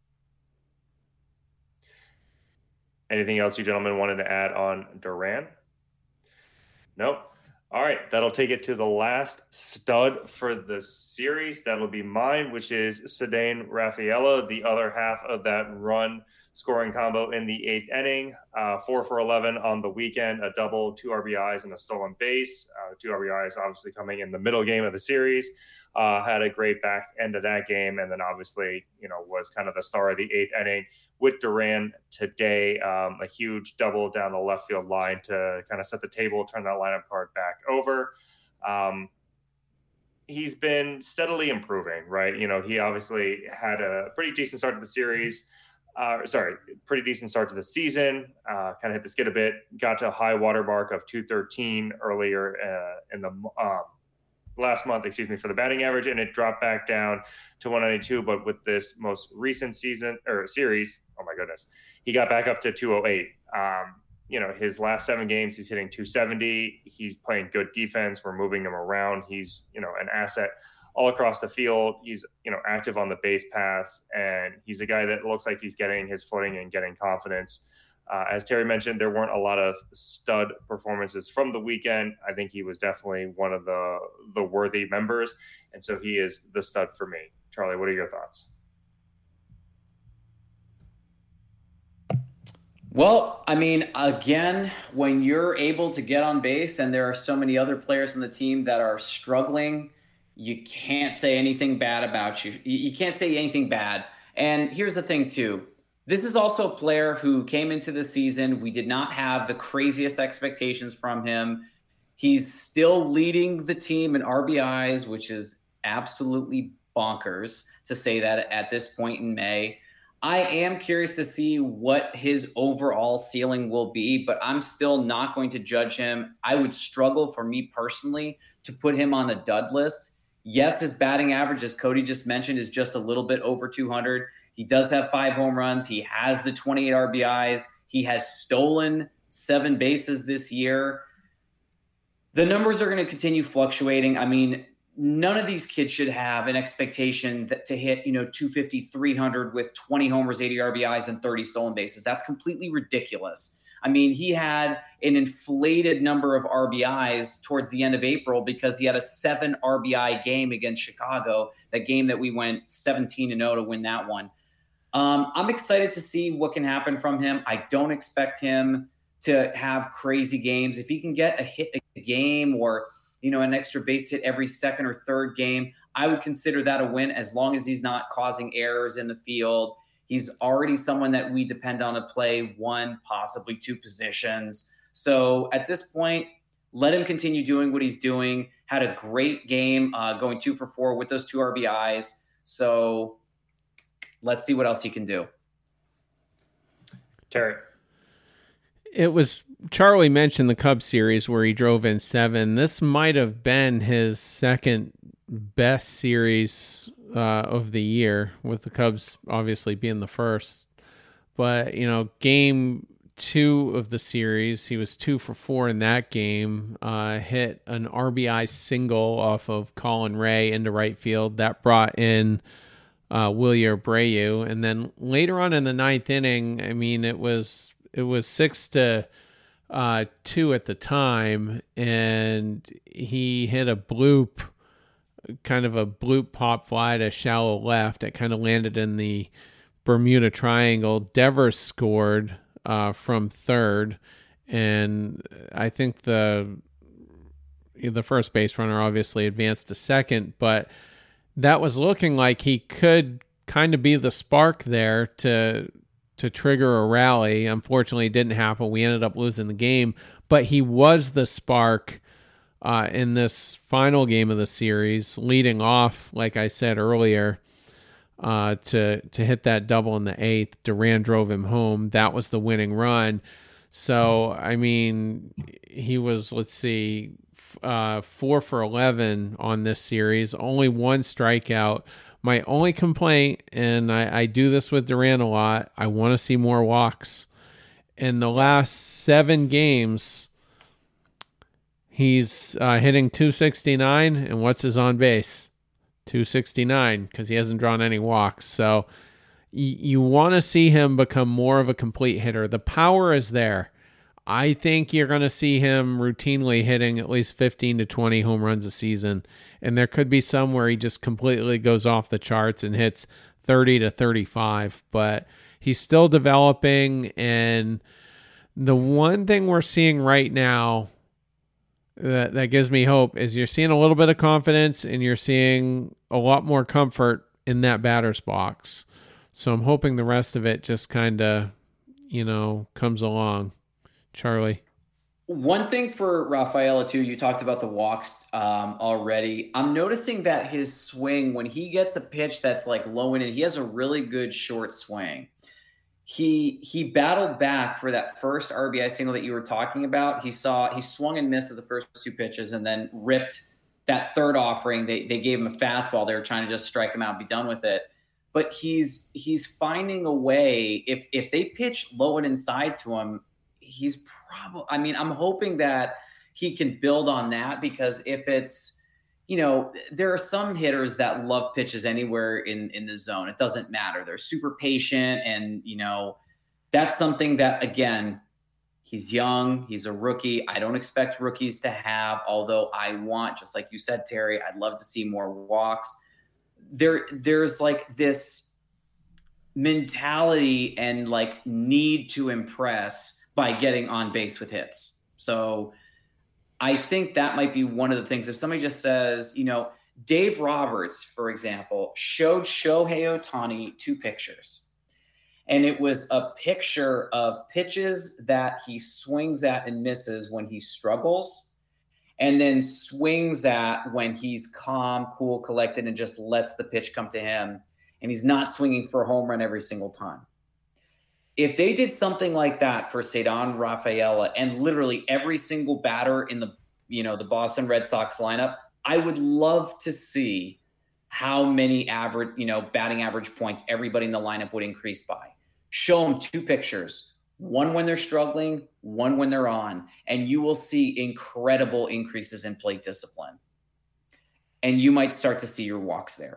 Anything else you gentlemen wanted to add on Duran? Nope. All right, that'll take it to the last stud for the series. That'll be mine, which is Ceddanne Rafaela, the other half of that run scoring combo in the 8th inning. 4 for 11 on the weekend, a double, 2 RBIs, and a stolen base. 2 RBIs obviously coming in the middle game of the series. Had a great back end of that game, and then obviously, was kind of the star of the 8th inning with Duran today. A huge double down the left field line to kind of set the table, turn that lineup card back over. He's been steadily improving, right? He obviously had a pretty decent start to the series. Pretty decent start to the season. Kind of hit the skid a bit. Got to a high water mark of 213 earlier in the last month, for the batting average, and it dropped back down to 192. But with this most recent series, oh my goodness, he got back up to 208. His last 7 games, he's hitting 270. He's playing good defense. We're moving him around. He's, an asset all across the field. He's, active on the base paths, and he's a guy that looks like he's getting his footing and getting confidence. As Terry mentioned, there weren't a lot of stud performances from the weekend. I think he was definitely one of the worthy members, and so he is the stud for me. Charlie, what are your thoughts? Well, again, when you're able to get on base and there are so many other players on the team that are struggling, you can't say anything bad about you. You can't say anything bad. And here's the thing, too. This is also a player who came into the season. We did not have the craziest expectations from him. He's still leading the team in RBIs, which is absolutely bonkers to say that at this point in May. I am curious to see what his overall ceiling will be, but I'm still not going to judge him. I would struggle, for me personally, to put him on a dud list. Yes, his batting average, as Cody just mentioned, is just a little bit over 200. He does have 5 home runs. He has the 28 RBIs. He has stolen 7 bases this year. The numbers are going to continue fluctuating. None of these kids should have an expectation to hit, 250, 300 with 20 homers, 80 RBIs, and 30 stolen bases. That's completely ridiculous. He had an inflated number of RBIs towards the end of April because he had a 7 RBI game against Chicago, that game that we went 17-0 to win that one. I'm excited to see what can happen from him. I don't expect him to have crazy games. If he can get a hit a game or, an extra base hit every second or third game, I would consider that a win as long as he's not causing errors in the field. He's already someone that we depend on to play 1, possibly 2 positions. So at this point, let him continue doing what he's doing. Had a great game going 2 for 4 with those 2 RBIs. So let's see what else he can do. Terry. it was, Charlie mentioned the Cubs series where he drove in 7. This might have been his second best series of the year, with the Cubs obviously being the first. But, game 2 of the series, he was 2 for 4 in that game, hit an RBI single off of Colin Ray into right field. That brought in Wilyer Abreu. And then later on in the 9th inning, it was 6-2 at the time, and he hit a bloop, kind of a bloop pop fly to shallow left. It kind of landed in the Bermuda Triangle. Devers scored from third, and I think the first base runner obviously advanced to second, but that was looking like he could kind of be the spark there to trigger a rally. Unfortunately, it didn't happen. We ended up losing the game, but he was the spark in this final game of the series, leading off, like I said earlier, to hit that double in the 8th. Duran drove him home. That was the winning run. So, he was, 4 for 11 on this series, only 1 strikeout. My only complaint, and I do this with Duran a lot, I want to see more walks. In the last 7 games, he's hitting .269, and what's his on base? .269, because he hasn't drawn any walks. So you want to see him become more of a complete hitter. The power is there. I think you're going to see him routinely hitting at least 15 to 20 home runs a season. And there could be some where he just completely goes off the charts and hits 30 to 35. But he's still developing. And the one thing we're seeing right now that gives me hope is you're seeing a little bit of confidence, and you're seeing a lot more comfort in that batter's box. So I'm hoping the rest of it just kind of, comes along. Charlie? One thing for Rafaela too, you talked about the walks already. I'm noticing that his swing, when he gets a pitch that's like low in it, he has a really good short swing. He battled back for that first RBI single that you were talking about. He swung and missed at the first 2 pitches, and then ripped that third offering. They gave him a fastball. They were trying to just strike him out and be done with it. But he's finding a way. If they pitch low and inside to him, he's probably, I'm hoping that he can build on that, because if it's, there are some hitters that love pitches anywhere in the zone. It doesn't matter. They're super patient, and, that's something that, again, he's young, he's a rookie. I don't expect rookies to have, although I want, just like you said, Terry, I'd love to see more walks. There's like this mentality and like need to impress by getting on base with hits. So I think that might be one of the things. If somebody just says, Dave Roberts, for example, showed Shohei Ohtani 2 pictures. And it was a picture of pitches that he swings at and misses when he struggles, and then swings at when he's calm, cool, collected, and just lets the pitch come to him. And he's not swinging for a home run every single time. If they did something like that for Ceddanne Rafaela and literally every single batter in the Boston Red Sox lineup, I would love to see how many batting average points everybody in the lineup would increase by. Show them 2 pictures, one when they're struggling, one when they're on, and you will see incredible increases in plate discipline. And you might start to see your walks there.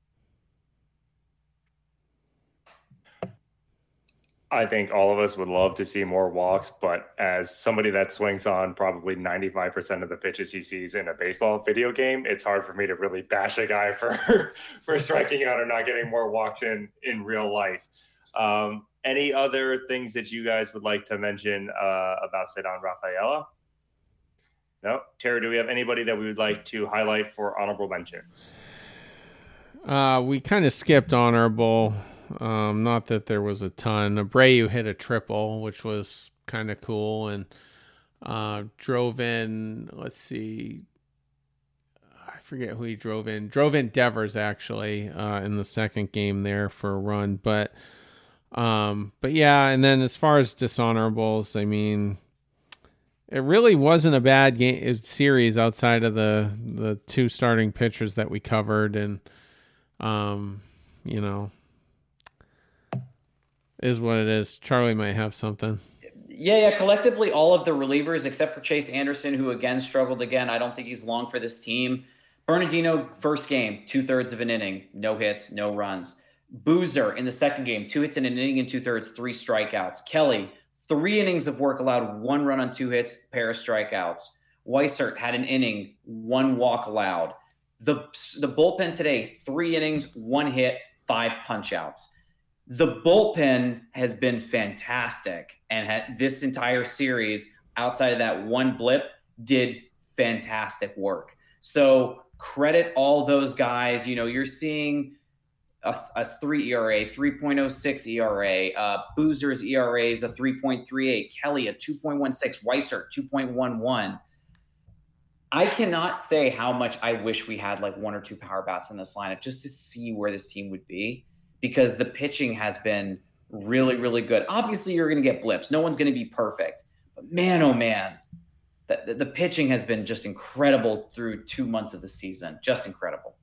I think all of us would love to see more walks, but as somebody that swings on probably 95% of the pitches he sees in a baseball video game, it's hard for me to really bash a guy for striking out or not getting more walks in real life. Any other things that you guys would like to mention about Ceddanne Rafaela? No? Terry, do we have anybody that we would like to highlight for honorable mentions? We kind of skipped honorable. Not that there was a ton. Abreu hit a triple, which was kind of cool, and drove in, let's see, I forget who he drove in. Drove in Devers, actually, in the second game there for a run. But But yeah, and then as far as dishonorables, I mean, it really wasn't a bad series outside of the two starting pitchers that we covered, and is what it is. Charlie might have something. Yeah. Collectively, all of the relievers, except for Chase Anderson, who again struggled again. I don't think he's long for this team. Bernardino, first game, 2/3 of an inning, no hits, no runs. Boozer in the second game, 2 hits in an inning and 2/3, 3 strikeouts. Kelly, 3 innings of work, allowed 1 run on 2 hits, pair of strikeouts. Weissert had an inning, 1 walk allowed. The bullpen today, 3 innings, 1 hit, 5 punch-outs. The bullpen has been fantastic, and this entire series, outside of that one blip, did fantastic work. So credit all those guys. You're seeing a 3 ERA, 3.06 ERA. Boozer's ERA is a 3.38. Kelly, a 2.16. Weissert, 2.11. I cannot say how much I wish we had like 1 or 2 power bats in this lineup just to see where this team would be, because the pitching has been really, really good. Obviously, you're going to get blips. No one's going to be perfect. But man, oh man, the pitching has been just incredible through 2 months of the season. Just incredible.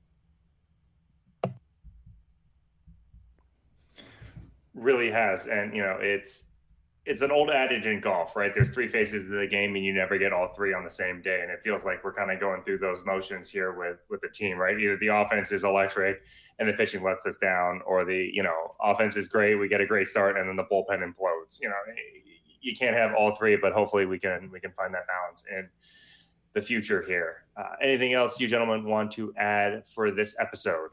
Really has. And, it's an old adage in golf, right? There's 3 phases of the game and you never get all 3 on the same day. And it feels like we're kind of going through those motions here with the team, right? Either the offense is electric and the pitching lets us down, or the, offense is great, we get a great start, and then the bullpen implodes. You can't have all 3, but hopefully we can find that balance in the future here. Anything else you gentlemen want to add for this episode?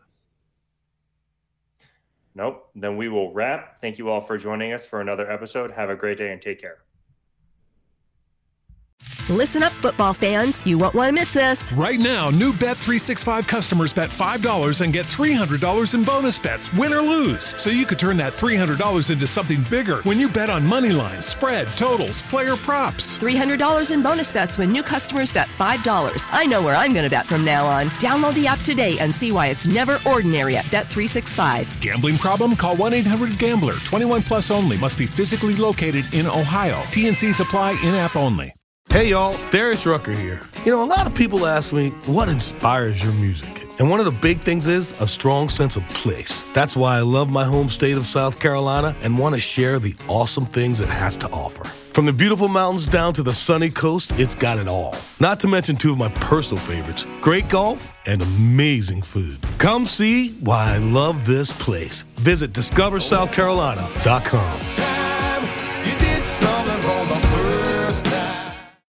Nope. Then we will wrap. Thank you all for joining us for another episode. Have a great day and take care. Listen up, football fans. You won't want to miss this. Right now, new Bet365 customers bet $5 and get $300 in bonus bets, win or lose. So you could turn that $300 into something bigger when you bet on money lines, spread, totals, player props. $300 in bonus bets when new customers bet $5. I know where I'm going to bet from now on. Download the app today and see why it's never ordinary at Bet365. Gambling problem? Call 1-800-GAMBLER. 21 plus only. Must be physically located in Ohio. T&Cs apply. In-app only. Hey y'all, Darius Rucker here. A lot of people ask me, what inspires your music? And one of the big things is a strong sense of place. That's why I love my home state of South Carolina and want to share the awesome things it has to offer. From the beautiful mountains down to the sunny coast, it's got it all. Not to mention 2 of my personal favorites, great golf and amazing food. Come see why I love this place. Visit discoversouthcarolina.com.